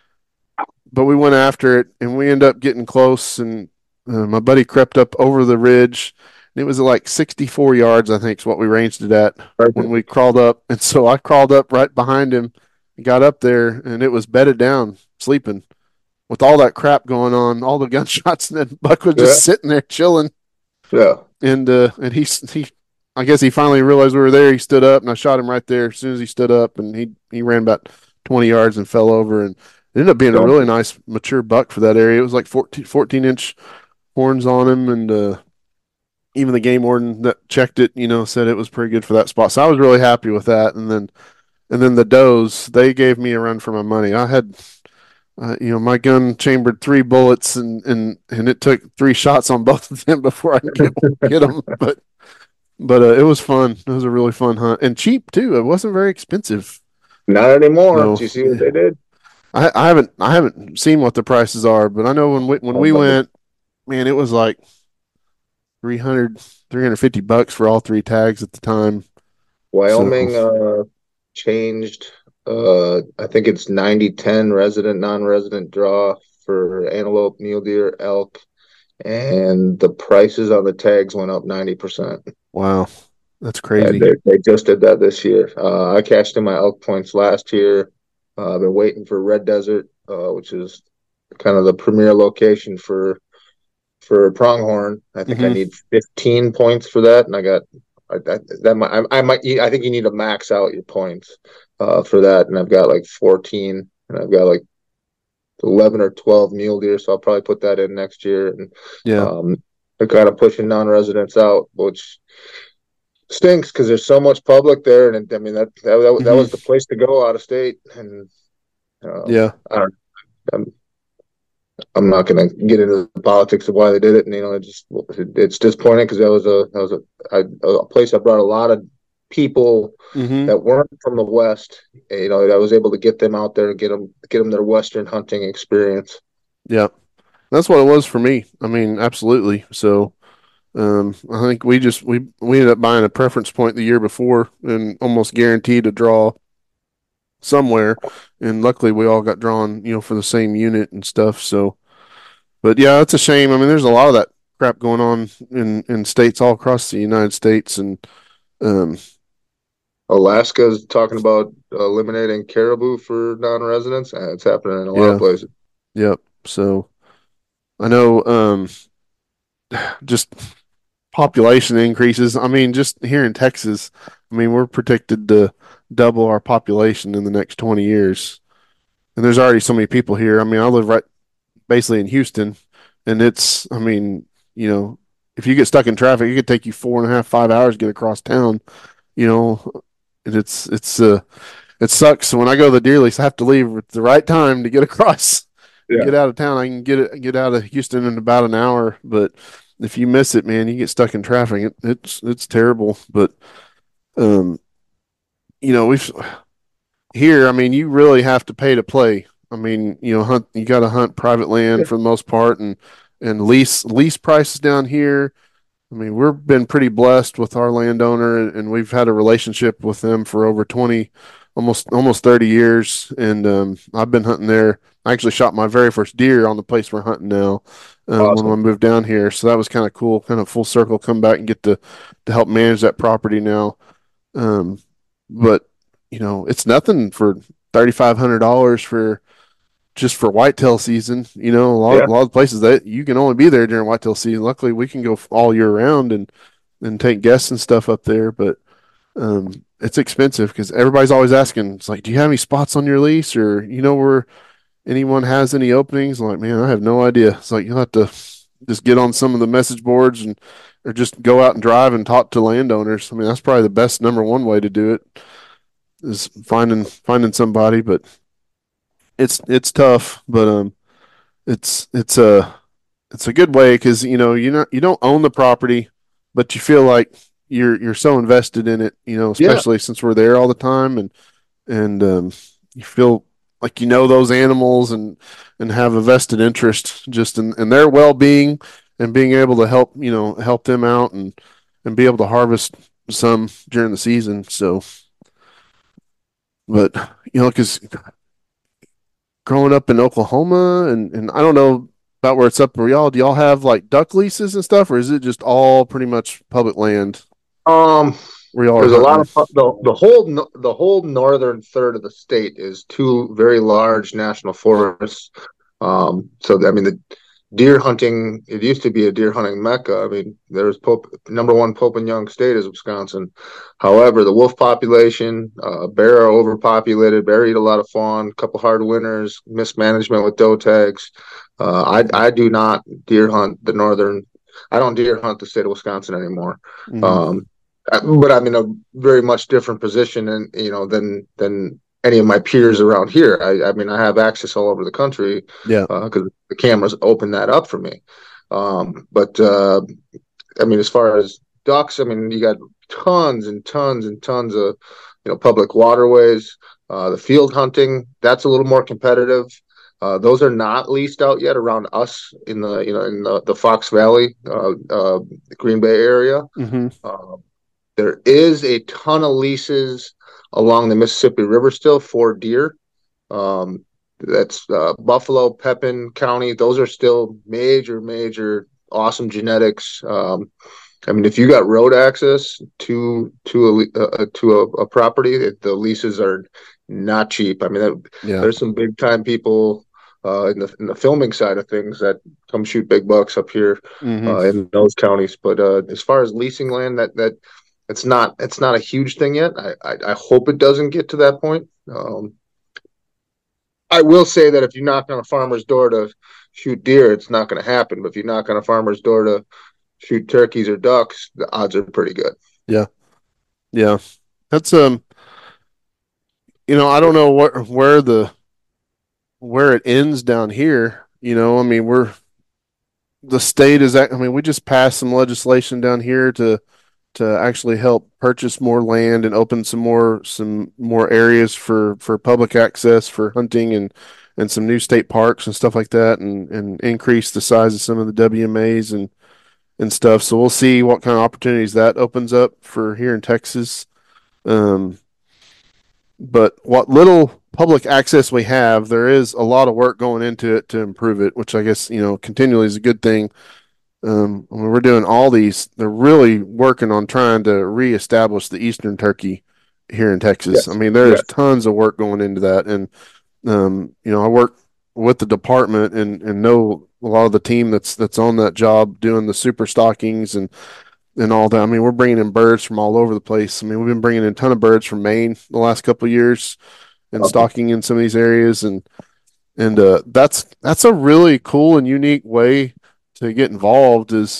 but we went after it, and we ended up getting close, and uh, my buddy crept up over the ridge, and it was like sixty-four yards, I think is what we ranged it at when perfect. we crawled up. And so I crawled up right behind him, got up there, and it was bedded down, sleeping with all that crap going on, all the gunshots, and then Buck was Yeah, just sitting there chilling. yeah. And uh, and he he, I guess he finally realized we were there. He stood up, and I shot him right there as soon as he stood up, and he he ran about twenty yards and fell over, and it ended up being a Don't really nice mature buck for that area. It was like fourteen, fourteen inch horns on him, and uh, even the game warden that checked it, you know, said it was pretty good for that spot. So I was really happy with that. And then and then the does, they gave me a run for my money. I had, uh, you know, my gun chambered three bullets, and and and it took three shots on both of them before I could get get them. But but uh, it was fun. It was a really fun hunt, and cheap too. It wasn't very expensive. Not anymore. So Do you see what they did? I, I haven't I haven't seen what the prices are, but I know when we when Oh, we but went, man, it was like three hundred, three hundred fifty bucks for all three tags at the time. So Wyoming uh, changed. Uh, I think it's ninety ten resident, non-resident draw for antelope, mule deer, elk, and the prices on the tags went up ninety percent. wow, that's And crazy. they, they just did that this year. Uh, I cashed in my elk points last year. Uh, I've been waiting for Red Desert, uh, which is kind of the premier location for for pronghorn. I think I Hmm. need fifteen points for that, and I got I, that. That might I, I might I think you need to max out your points uh, for that, and I've got like fourteen, and I've got like eleven or twelve mule deer, so I'll probably put that in next year. And Yeah. um, they're kind of pushing non-residents out, which stinks because there's so much public there, and I mean that that, that, that Hmm. was the place to go out of state, and um, Yeah. I don't. I'm, I'm not going to get into the politics of why they did it, and you know, it just it's disappointing because that was a that was a, a, a place that brought a lot of people Hmm. that weren't from the West. You know, I was able to get them out there and get them get them their Western hunting experience. Yeah. That's what it was for me. I mean, absolutely. So, um, I think we just we we ended up buying a preference point the year before and almost guaranteed a draw somewhere. And luckily, we all got drawn, you know, for the same unit and stuff. So, but yeah, it's a shame. I mean, there's a lot of that crap going on in in states all across the United States, and um, Alaska's talking about eliminating caribou for non-residents, and it's happening in a lot of yeah, places. yep. So I know, um, just population increases. I mean, just here in Texas, I mean, we're predicted to double our population in the next twenty years. And there's already so many people here. I mean, I live right basically in Houston, and it's, I mean, you know, if you get stuck in traffic, it could take you four and a half, five hours to get across town, you know, and it's it's uh it sucks. So when I go to the deer lease, I have to leave at the right time to get across and Yeah. get out of town. I can get it get out of Houston in about an hour, but if you miss it, man, you get stuck in traffic. It, it's it's terrible. But um, you know, we've here. I mean, you really have to pay to play. I mean, you know, hunt. You got to hunt private land for the most part, and and lease lease prices down here. I mean, we've been pretty blessed with our landowner, and, and we've had a relationship with them for over twenty, almost almost thirty years. And um, I've been hunting there. I actually shot my very first deer on the place we're hunting now um, when I Awesome. moved down here. So that was kind of cool, kind of full circle, come back and get to to help manage that property now. Um, but you know, it's nothing for thirty five hundred dollars for just for whitetail season. You know, a lot, Yeah. a lot of places that you can only be there during whitetail season. Luckily, we can go all year round and and take guests and stuff up there. But um, it's expensive because everybody's always asking. It's like, do you have any spots on your lease, or you know where anyone has any openings? I'm like, man, I have no idea. It's like you'll have to just get on some of the message boards and or just go out and drive and talk to landowners. I mean, that's probably the best number one way to do it is finding finding somebody. But it's it's tough, but um, it's it's a it's a good way because you know you not you don't own the property, but you feel like you're you're so invested in it. You know, Yeah. especially since we're there all the time, and and um, you feel like you know those animals and and have a vested interest just in, in their well being and being able to help you know help them out and and be able to harvest some during the season. So, but you know, because growing up in Oklahoma, and, and I don't know about where it's up where y'all do y'all have like duck leases and stuff, or is it just all pretty much public land Um, where y'all are there's a lot hunting? of the the whole no- the whole northern third of the state is two very large national forests. Um, so I mean the deer hunting. It used to be a deer hunting mecca. I mean, there's Pope number one Pope and Young state is Wisconsin. However, the wolf population, uh, bear are overpopulated. Bear eat a lot of fawn. A couple hard winters, mismanagement with doe tags. Uh, I I do not deer hunt the northern. I don't deer hunt the state of Wisconsin anymore. Mm-hmm. Um, uh, but I'm in a very much different position, and you know, than than any of my peers around here. I, I mean, I have access all over the country Yeah. because uh, the cameras open that up for me. Um, but uh, I mean, as far as ducks, I mean, you got tons and tons and tons of you know public waterways. Uh, the field hunting, that's a little more competitive. Uh, those are not leased out yet around us in the you know in the, the Fox Valley, uh, uh, Green Bay area. Mm-hmm. Uh, there is a ton of leases along the Mississippi River still for deer. Um, that's uh, Buffalo, Pepin County. Those are still major, major, awesome genetics. Um, I mean, if you got road access to to a uh, to a, a property, the leases are not cheap. I mean, that, Yeah. there's some big time people uh, in the in the filming side of things that come shoot big bucks up here uh, Mm-hmm. in those counties. But uh, as far as leasing land, that that it's not it's not a huge thing yet. I I, I hope it doesn't get to that point. Um, I will say that if you knock on a farmer's door to shoot deer, it's not going to happen. But if you knock on a farmer's door to shoot turkeys or ducks, the odds are pretty good. Yeah. Yeah. That's um. You know, I don't know where where the where it ends down here. You know, I mean, we're the state is. I mean, we just passed some legislation down here to to actually help purchase more land and open some more some more areas for for public access for hunting and and some new state parks and stuff like that and and increase the size of some of the W M As and and stuff. So we'll see what kind of opportunities that opens up for here in Texas. Um, but what little public access we have, there is a lot of work going into it to improve it, which I guess, you know, continually is a good thing. Um, when we're doing all these, they're really working on trying to reestablish the Eastern turkey here in Texas. I Yes. mean, there's Yes. tons of work going into that. And, um, you know, I work with the department and, and know a lot of the team that's, that's on that job doing the super stockings and, and all that. I mean, we're bringing in birds from all over the place. I mean, we've been bringing in a ton of birds from Maine the last couple of years and Awesome. stocking in some of these areas. And, and, uh, that's, that's a really cool and unique way to get involved is,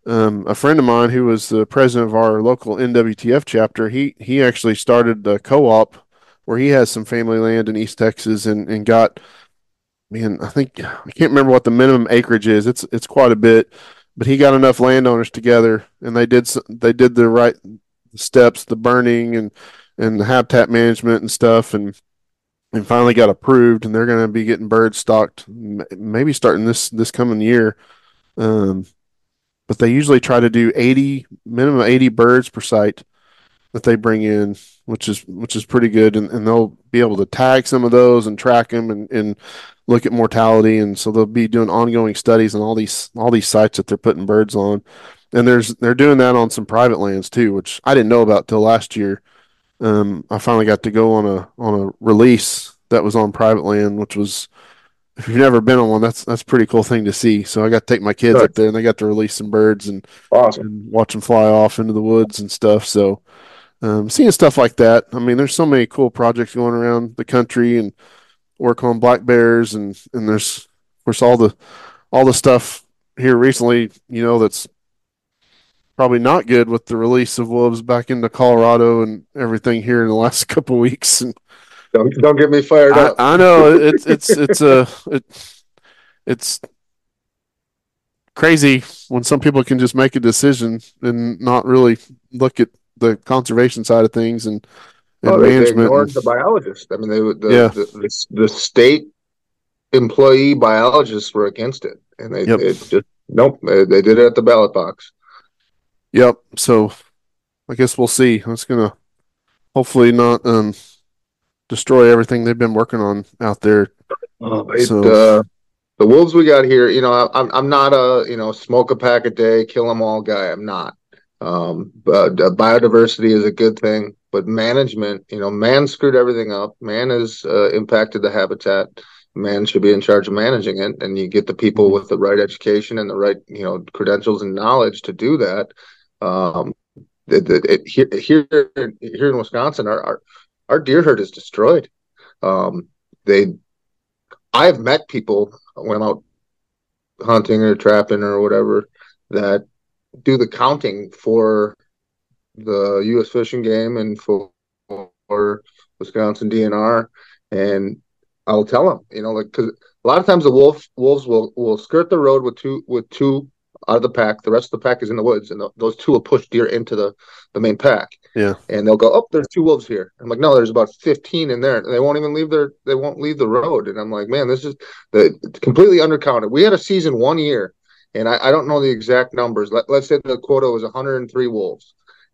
Um, a friend of mine who was the president of our local N W T F chapter, he he actually started a co-op where he has some family land in East Texas and, and got, man, I think I can't remember what the minimum acreage is. It's it's quite a bit, but he got enough landowners together and they did they did the right steps, the burning and and the habitat management and stuff, and and finally got approved. And they're going to be getting birds stocked maybe starting this this coming year. Um, but they usually try to do eighty minimum eighty birds per site that they bring in, which is which is pretty good, and, and they'll be able to tag some of those and track them and, and look at mortality, and so they'll be doing ongoing studies on all these all these sites that they're putting birds on, and there's they're doing that on some private lands too, which I didn't know about till last year. Um, I finally got to go on a on a release that was on private land, which was, if you've never been on one, that's that's a pretty cool thing to see. So I got to take my kids Good. up there, and they got to release some birds and, Awesome. and watch them fly off into the woods and stuff. So um, seeing stuff like that, I mean, there's so many cool projects going around the country, and work on black bears, and and there's of course all the all the stuff here recently, you know, that's probably not good with the release of wolves back into Colorado and everything here in the last couple of weeks. And Don't don't get me fired I, up. I know it's it's it's a it, it's crazy when some people can just make a decision and not really look at the conservation side of things and and Oh, they, they management. ignored And, the biologists. I mean, they the, yeah. the the the state employee biologists were against it, and they Yep. it just nope. They, they did it at the ballot box. Yep. So I guess we'll see. It's gonna hopefully not um destroy everything they've been working on out there. Oh, it, So uh, the wolves we got here, you know, I, I'm I'm not a you know smoke a pack a day, kill them all guy. I'm not. Um, but uh, biodiversity is a good thing, but management, you know, man screwed everything up. Man has uh, impacted the habitat. Man should be in charge of managing it, and you get the people with the right education and the right you know credentials and knowledge to do that. Um, it, it, it, here here here in Wisconsin, our our, our deer herd is destroyed. Um, they I've met people when I'm out hunting or trapping or whatever that do the counting for the U S Fish and Game and for, for Wisconsin D N R, and I'll tell them, you know, like because a lot of times the wolf wolves will will skirt the road with two with two out of the pack. The rest of the pack is in the woods, and the, those two will push deer into the the main pack. yeah. And they'll go, oh, there's two wolves here. I'm like, no, there's about fifteen in there. And they won't even leave their, they won't leave the road. And I'm like, man, this is the it's completely undercounted. We had a season one year, and I, I don't know the exact numbers. Let, let's say the quota was one hundred three wolves,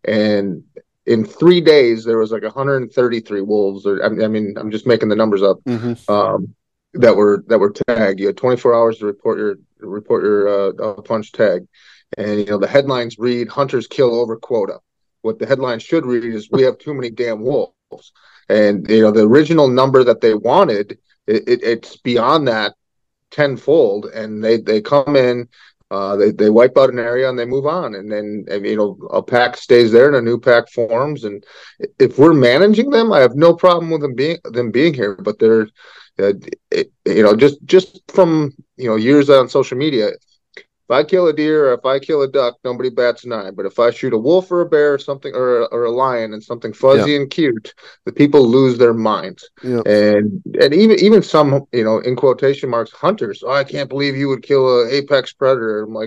and in three days there was like one hundred thirty-three wolves. Or I mean, I'm just making the numbers up. Mm-hmm. Um, that were that were tagged. You had twenty-four hours to report your report your uh, punch tag, and you know the headlines read "Hunters kill over quota." What the headline should read is "We have too many damn wolves." And you know the original number that they wanted, it, it, it's beyond that tenfold. And they they come in, uh, they they wipe out an area and they move on, and then and, you know a pack stays there and a new pack forms. And if we're managing them, I have no problem with them being them being here. But they're uh, it, you know just just from you know years on social media. If I kill a deer or if I kill a duck, nobody bats an eye. But if I shoot a wolf or a bear or something, or, or a lion and something fuzzy Yeah. and cute, the people lose their minds. Yeah. And and even even some, you know, in quotation marks, hunters. Oh, I can't believe you would kill an apex predator. I'm like,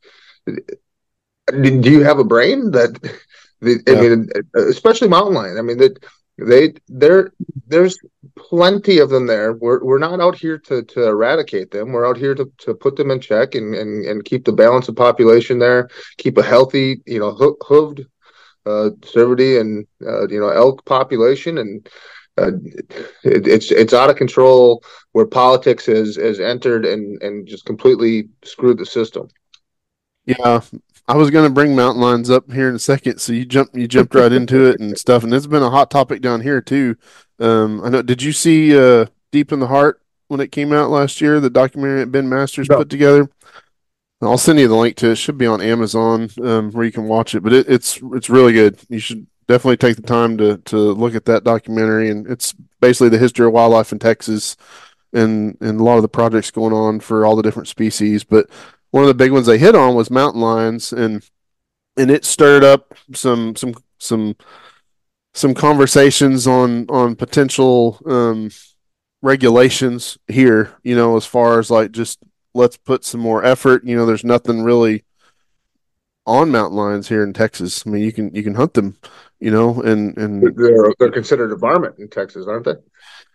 do you have a brain? That I Yeah. mean, especially mountain lion. I mean, that they there there's plenty of them there. We're we're not out here to to eradicate them. We're out here to, to put them in check and, and and keep the balance of population there. Keep a healthy, you know, ho- hooved uh, cervity and uh, you know elk population, and uh, it, it's it's out of control where politics has has entered and and just completely screwed the system. Yeah, I was going to bring mountain lions up here in a second, so you jumped you jumped right into it and stuff, and it's been a hot topic down here too. Um, I know. Did you see uh, Deep in the Heart when it came out last year? The documentary that Ben Masters No. put together. I'll send you the link to it. It should be on Amazon um, where you can watch it, but it, it's it's really good. You should definitely take the time to to look at that documentary, and it's basically the history of wildlife in Texas and and a lot of the projects going on for all the different species. But one of the big ones they hit on was mountain lions, and and it stirred up some some some some conversations on on potential um, regulations here. You know, as far as like just let's put some more effort. You know, there's nothing really on mountain lions here in Texas. I mean, you can you can hunt them, you know, and and They're they're considered a varmint in Texas, aren't they?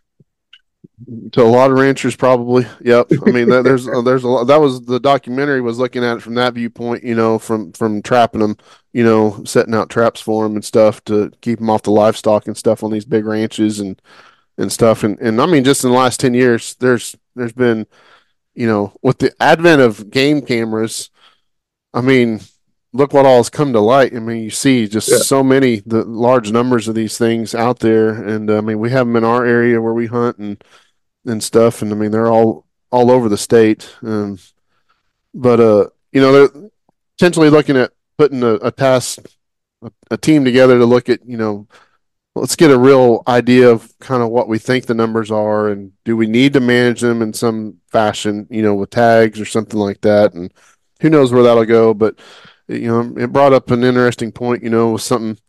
to a lot of ranchers probably. Yep. I mean, that, there's uh, there's a lot. That was the documentary was looking at it from that viewpoint, you know, from from trapping them, you know, setting out traps for them and stuff to keep them off the livestock and stuff on these big ranches and and stuff. And and I mean, just in the last ten years, there's there's been, you know, with the advent of game cameras, I mean, look what all has come to light. I mean, you see just Yeah. so many, the large numbers of these things out there. And uh, I mean, we have them in our area where we hunt and, and stuff. And I mean, they're all, all over the state. Um, but, uh, you know, they're potentially looking at putting a, a task, a, a team together to look at, you know, let's get a real idea of kind of what we think the numbers are and do we need to manage them in some fashion, you know, with tags or something like that. And who knows where that'll go, but you know, it brought up an interesting point, you know, with something,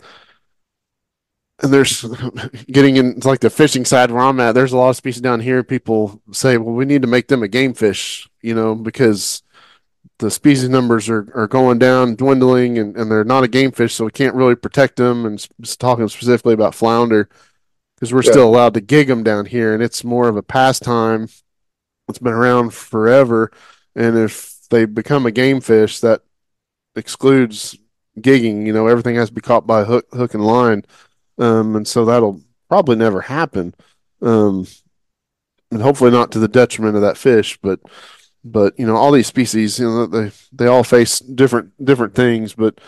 and there's getting in it's like the fishing side where I'm at. There's a lot of species down here. People say, well, we need to make them a game fish, you know, because the species numbers are, are going down, dwindling, and, and they're not a game fish, so we can't really protect them. And s- talking specifically about flounder, because we're Yeah. still allowed to gig them down here, and it's more of a pastime. It's been around forever, and if they become a game fish, that excludes gigging. You know, everything has to be caught by hook, hook and line, um, and so that'll probably never happen, um, and hopefully not to the detriment of that fish. But, but you know, all these species, you know, they they all face different different things. But,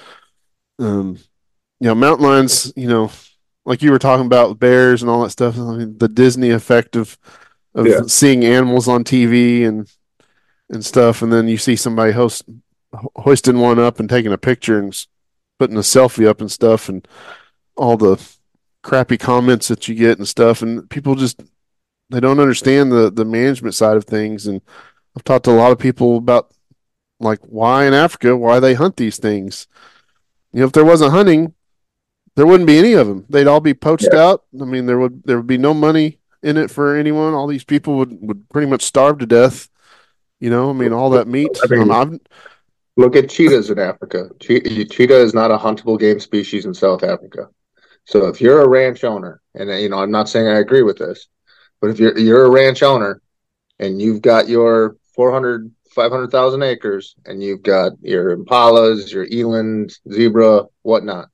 um, you know, mountain lions, you know, like you were talking about with bears and all that stuff. I mean, the Disney effect of of Yeah. seeing animals on T V and and stuff, and then you see somebody host hoisting one up and taking a picture and putting a selfie up and stuff, and all the crappy comments that you get and stuff, and people just they don't understand the the management side of things. And I've talked to a lot of people about like why in Africa, why they hunt these things. You know, if there wasn't hunting, there wouldn't be any of them. They'd all be poached Yeah. out. I mean, there would there would be no money in it for anyone. All these people would would pretty much starve to death. You know, I mean, all that meat. I mean, Um, I've look at cheetahs in Africa. Che- cheetah is not a huntable game species in South Africa. So if you're a ranch owner, and you know, I'm not saying I agree with this, but if you're you're a ranch owner and you've got your four hundred, five hundred thousand acres and you've got your impalas, your eland, zebra, whatnot,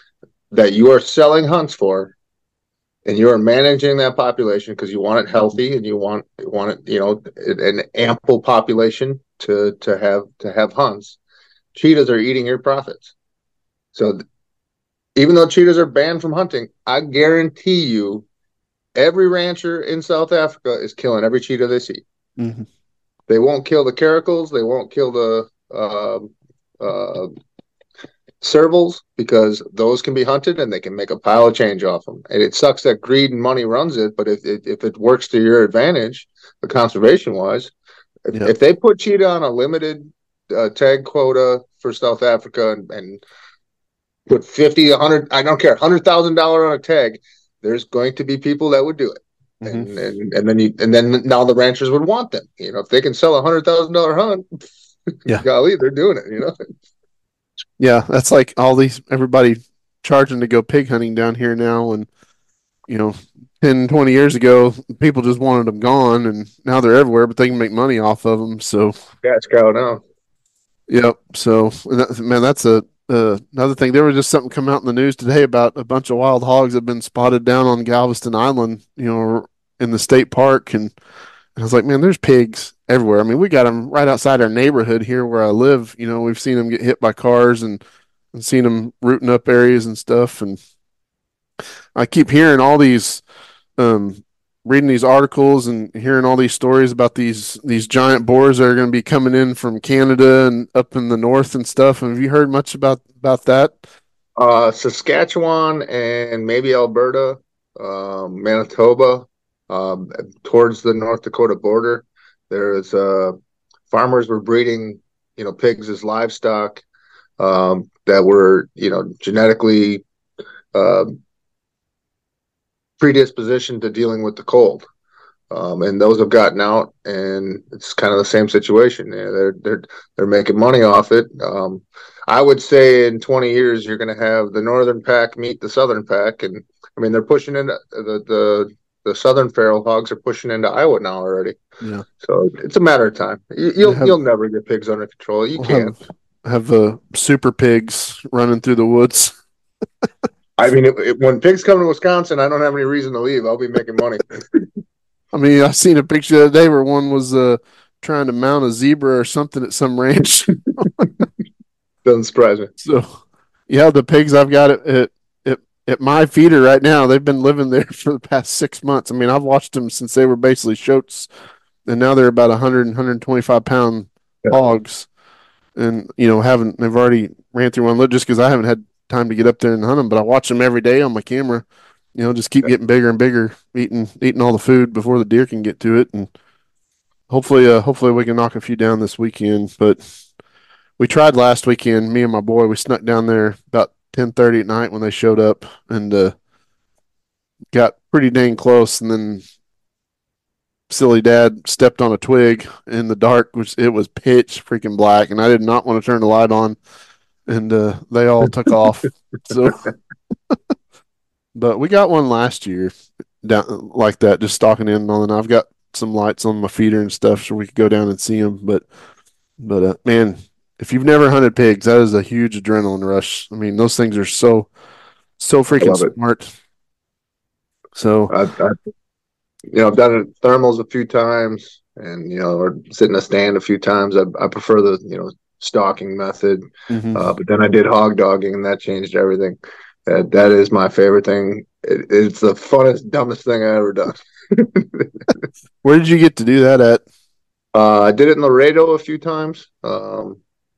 that you are selling hunts for, and you are managing that population because you want it healthy and you want want it, you know, an ample population to to have to have hunts. Cheetahs are eating your profits. So even though cheetahs are banned from hunting, I guarantee you every rancher in South Africa is killing every cheetah they see. Mhm. They won't kill the caracals, they won't kill the uh, uh, servals because those can be hunted and they can make a pile of change off them. And it sucks that greed and money runs it, but if it, if it works to your advantage, the conservation wise, if, Yep. if they put cheetah on a limited uh, tag quota for South Africa and, and put fifty, a hundred, I don't care, hundred thousand dollar on a tag, there's going to be people that would do it. Mhm. And, and and then you and then now the ranchers would want them. You know, if they can sell a hundred thousand dollar hunt, Yeah. golly, they're doing it. You know, Yeah, that's like all these everybody charging to go pig hunting down here now, and you know, ten, twenty years ago, people just wanted them gone, and now they're everywhere, but they can make money off of them. So, yeah, it's going on. yep. So, and that, man, that's a uh, another thing. There was just something come out in the news today about a bunch of wild hogs that have been spotted down on Galveston Island, you know, in the state park, and I was like, man, there's pigs everywhere. I mean, we got them right outside our neighborhood here where I live. You know, we've seen them get hit by cars and, and seen them rooting up areas and stuff. And I keep hearing all these, um, reading these articles and hearing all these stories about these these giant boars that are going to be coming in from Canada and up in the north and stuff. Have you heard much about about that? Uh, Saskatchewan and maybe Alberta, um, Manitoba, um, towards the North Dakota border. There's uh, farmers were breeding you know, pigs as livestock um, that were, you know, genetically uh, predispositioned to dealing with the cold. Um, and those have gotten out, and it's kind of the same situation. Yeah, they're they're they're making money off it. Um, I would say in twenty years you're going to have the northern pack meet the southern pack, and I mean they're pushing into the the the southern feral hogs are pushing into Iowa now already. Yeah. So it's a matter of time. You, you'll have, you'll never get pigs under control. You we'll can't have, have uh, super pigs running through the woods. I mean, it, it, when pigs come to Wisconsin, I don't have any reason to leave. I'll be making money. I mean, I seen a picture the other day where one was uh, trying to mount a zebra or something at some ranch. Doesn't surprise me. So, yeah, the pigs I've got at, at, at, at my feeder right now, they've been living there for the past six months. I mean, I've watched them since they were basically shoats, and now they're about one hundred, one hundred twenty-five pound yeah. hogs. And, you know, haven't they've already ran through one just because I haven't had time to get up there and hunt them, but I watch them every day on my camera. You know, just keep getting bigger and bigger, eating eating all the food before the deer can get to it, and hopefully, uh, hopefully we can knock a few down this weekend. But we tried last weekend. Me and my boy, we snuck down there about ten thirty at night when they showed up, and uh, got pretty dang close. And then silly dad stepped on a twig in the dark, which it was pitch freaking black, and I did not want to turn the light on, and uh, they all took off. So. But we got one last year down like that, just stalking in on, and I've got some lights on my feeder and stuff so we could go down and see them. But, but uh, man, if you've never hunted pigs, that is a huge adrenaline rush. I mean, those things are so, so freaking smart. So, I, I, you know, I've done it thermals a few times, and you know, or sit in a stand a few times. I, I prefer the you know stalking method, mm-hmm. uh, but then I did hog dogging, and that changed everything. That that is my favorite thing. It, it's the funnest, dumbest thing I ever done. Where did you get to do that at? Uh, I did it in Laredo a few times, um,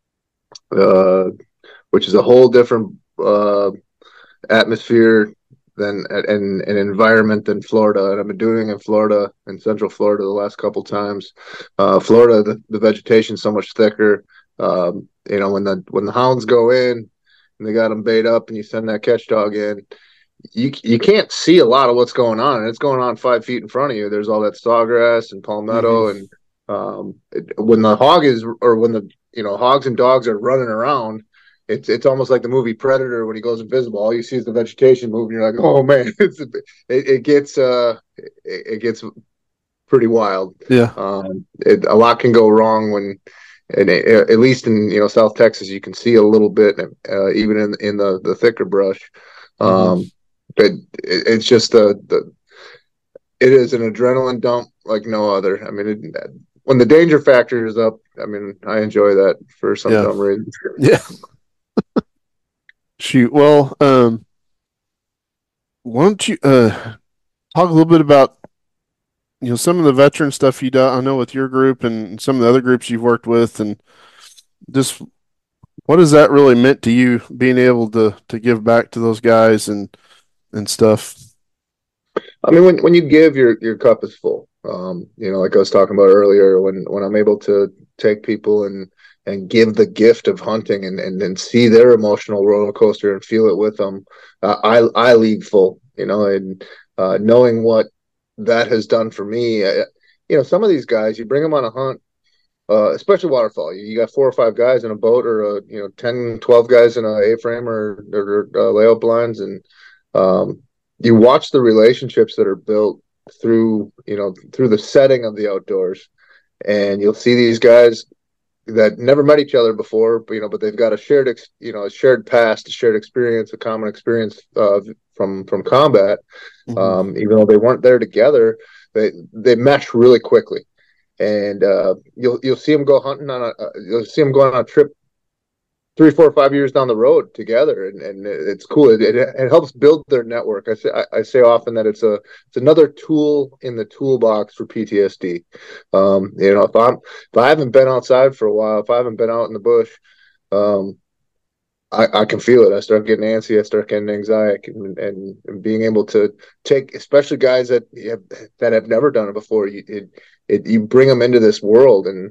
uh, which is a whole different uh, atmosphere than and an environment than Florida. And I've been doing it in Florida, in Central Florida, the last couple times. Uh, Florida, the, the vegetation's so much thicker. Um, you know, when the when the hounds go in. And they got them bait up, and you send that catch dog in. You you can't see a lot of what's going on, and it's going on five feet in front of you. There's all that sawgrass and palmetto, mm-hmm. and um, it, when the hog is, or when the you know hogs and dogs are running around, it's it's almost like the movie Predator when he goes invisible. All you see is the vegetation moving. You're like, oh man, it's a, it, it gets uh it, it gets pretty wild. Yeah, um, it, a lot can go wrong when. And it, at least in you know South Texas, you can see a little bit, uh, even in in the, the thicker brush. Um, mm-hmm. But it, it's just the the it is an adrenaline dump like no other. I mean, it, when the danger factor is up, I mean, I enjoy that for some yeah. dumb reason. Yeah. Shoot. Well, um, why don't you uh talk a little bit about. You know, some of the veteran stuff you do, I know with your group and some of the other groups you've worked with, and just what has that really meant to you, being able to to give back to those guys and and stuff? I mean, when when you give, your your cup is full. Um, you know, like I was talking about earlier, when when I'm able to take people and and give the gift of hunting and and, and see their emotional roller coaster and feel it with them, uh, I I leave full. You know, and uh, knowing what that has done for me. I, you know, some of these guys, you bring them on a hunt, uh, especially waterfowl. You, you got four or five guys in a boat, or a, you know, ten, twelve guys in a A-frame or, or uh, layout blinds, and um, you watch the relationships that are built through, you know, through the setting of the outdoors, and you'll see these guys that never met each other before, but, you know, but they've got a shared, ex, you know, a shared past, a shared experience, a common experience uh, from from combat. Mm-hmm. Um, even though they weren't there together, they they mesh really quickly, and uh, you'll you'll see them go hunting on a uh, you'll see them going on a trip three, four, five years down the road together, and, and it's cool. It, it, it helps build their network. I say I, I say often that it's a it's another tool in the toolbox for P T S D. Um, you know, if I'm if I haven't been outside for a while, if I haven't been out in the bush, um, I, I can feel it. I start getting antsy. I start getting anxiety, and, and, and being able to take, especially guys that have, that have never done it before. You it, it you bring them into this world, and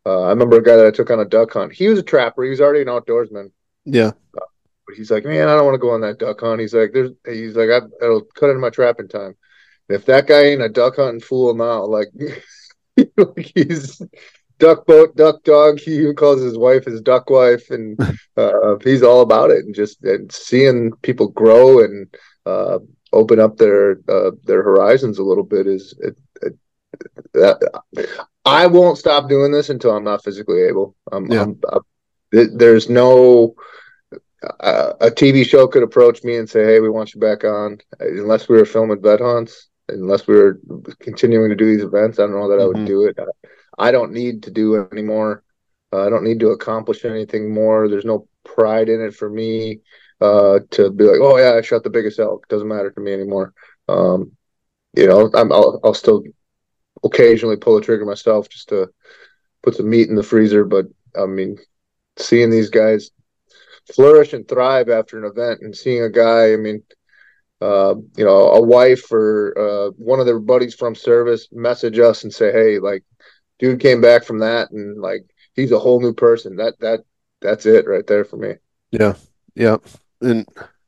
Uh, I remember a guy that I took on a duck hunt. He was a trapper. He was already an outdoorsman. Yeah. Uh, but he's like, man, I don't want to go on that duck hunt. He's like, there's, he's like, I, it'll cut into my trapping time. And if that guy ain't a duck hunting fool now, like, like he's duck boat, duck dog. He even calls his wife his duck wife, and uh, he's all about it. And just and seeing people grow and uh, open up their uh, their horizons a little bit is it, it, that, I won't stop doing this until I'm not physically able. Um, yeah. I'm, I'm, there's no uh, a T V show could approach me and say, "Hey, we want you back on," unless we were filming vet hunts. Unless we were continuing to do these events, I don't know that mm-hmm. I would do it. I, I don't need to do anymore. Uh, I don't need to accomplish anything more. There's no pride in it for me uh, to be like, oh yeah, I shot the biggest elk. Doesn't matter to me anymore. Um, you know, I'm, I'll, I'll still occasionally pull a trigger myself just to put some meat in the freezer. But I mean, seeing these guys flourish and thrive after an event, and seeing a guy, I mean. Uh, you know, a wife or uh, one of their buddies from service message us and say, "Hey, like, dude came back from that, and like, he's a whole new person." That that that's it right there for me. Yeah, yeah, and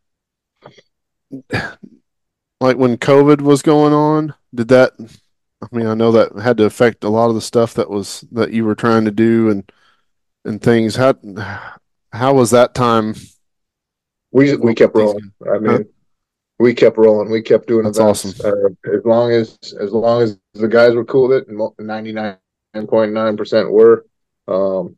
like when COVID was going on, did that? I mean, I know that had to affect a lot of the stuff that was that you were trying to do and and things. How how was that time? We we kept rolling. I mean. Huh? We kept rolling. We kept doing That's events. Awesome. Uh, as long as as long as the guys were cool with it, and ninety-nine point nine percent were. Um,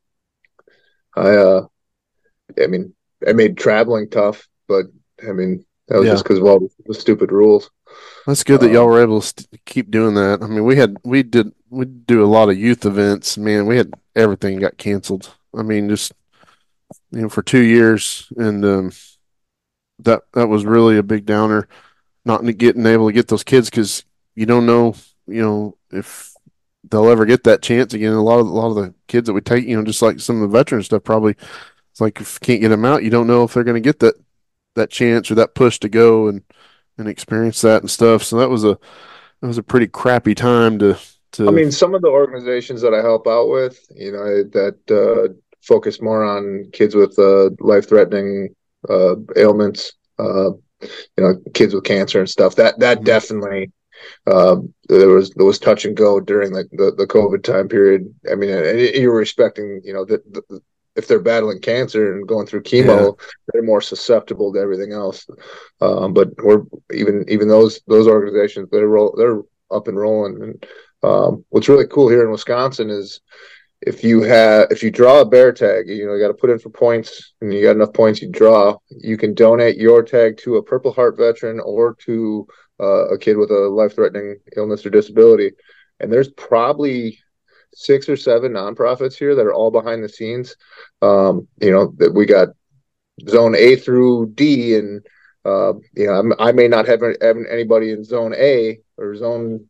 I uh, I mean, I made traveling tough, but I mean that was yeah. just because of all the stupid rules. That's good that um, y'all were able to st- keep doing that. I mean, we had we did we do a lot of youth events. Man, we had everything got canceled. I mean, just you know, for two years, and um, that that was really a big downer, not getting able to get those kids because you don't know, you know, if they'll ever get that chance again. A lot of a lot of the kids that we take, you know, just like some of the veteran stuff, probably it's like if you can't get them out, you don't know if they're going to get that that chance or that push to go and and experience that and stuff. So that was a that was a pretty crappy time to to. I mean, some of the organizations that I help out with, you know, that uh, focus more on kids with uh, life-threatening uh, ailments, uh, you know, kids with cancer and stuff. That that mm-hmm. definitely uh, there was there was touch and go during the the, the COVID time period. I mean, you're respecting, you know, the, the, if they're battling cancer and going through chemo, yeah. they're more susceptible to everything else. Um, but we're even even those those organizations, they're roll, they're up and rolling. And um, what's really cool here in Wisconsin is if you have if you draw a bear tag, you know, you got to put in for points, and you got enough points, you draw. You can donate your tag to a Purple Heart veteran or to uh, a kid with a life-threatening illness or disability. And there's probably six or seven nonprofits here that are all behind the scenes. Um, you know, that we got zone A through D, and uh, you know, I may not have, have anybody in zone A or zone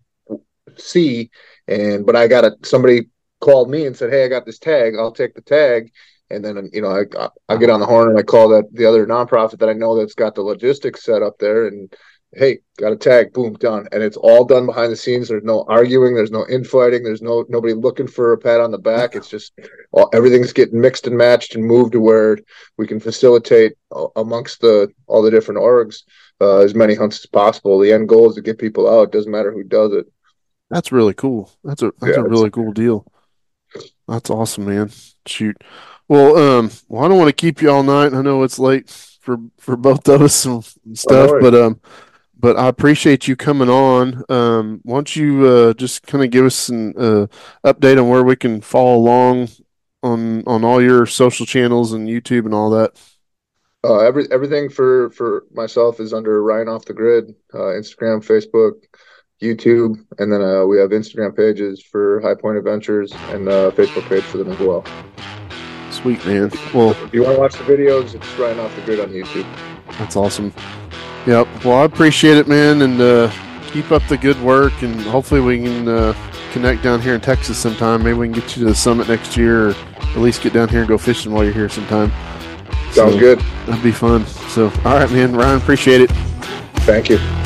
C, and but I got a somebody called me and said, "Hey, I got this tag. I'll take the tag." And then, you know, I I get on the horn and I call that the other nonprofit that I know that's got the logistics set up there, and hey, got a tag, boom, done. And it's all done behind the scenes. There's no arguing. There's no infighting. There's no nobody looking for a pat on the back. It's just all, everything's getting mixed and matched and moved to where we can facilitate uh, amongst the all the different orgs uh, as many hunts as possible. The end goal is to get people out. It doesn't matter who does it. That's really cool. That's a that's yeah, a really cool deal. That's awesome, man. Shoot. Well, um, well, I don't want to keep you all night. I know it's late for, for both of us and stuff, but um, but I appreciate you coming on. Um, why don't you uh, just kind of give us an uh, update on where we can follow along on on all your social channels and YouTube and all that? Uh, every everything for for myself is under Ryan Off the Grid, uh, Instagram, Facebook, YouTube, and then uh, we have Instagram pages for High Point Adventures and a Facebook page for them as well. Sweet, man. Well, if you want to watch the videos, it's Ryan Off the Grid on YouTube. That's awesome. Yep. Well, I appreciate it, man, and uh, keep up the good work, and hopefully we can uh, connect down here in Texas sometime. Maybe we can get you to the summit next year, or at least get down here and go fishing while you're here sometime. Sounds so, good. That'd be fun. So, all right, man. Ryan, appreciate it. Thank you.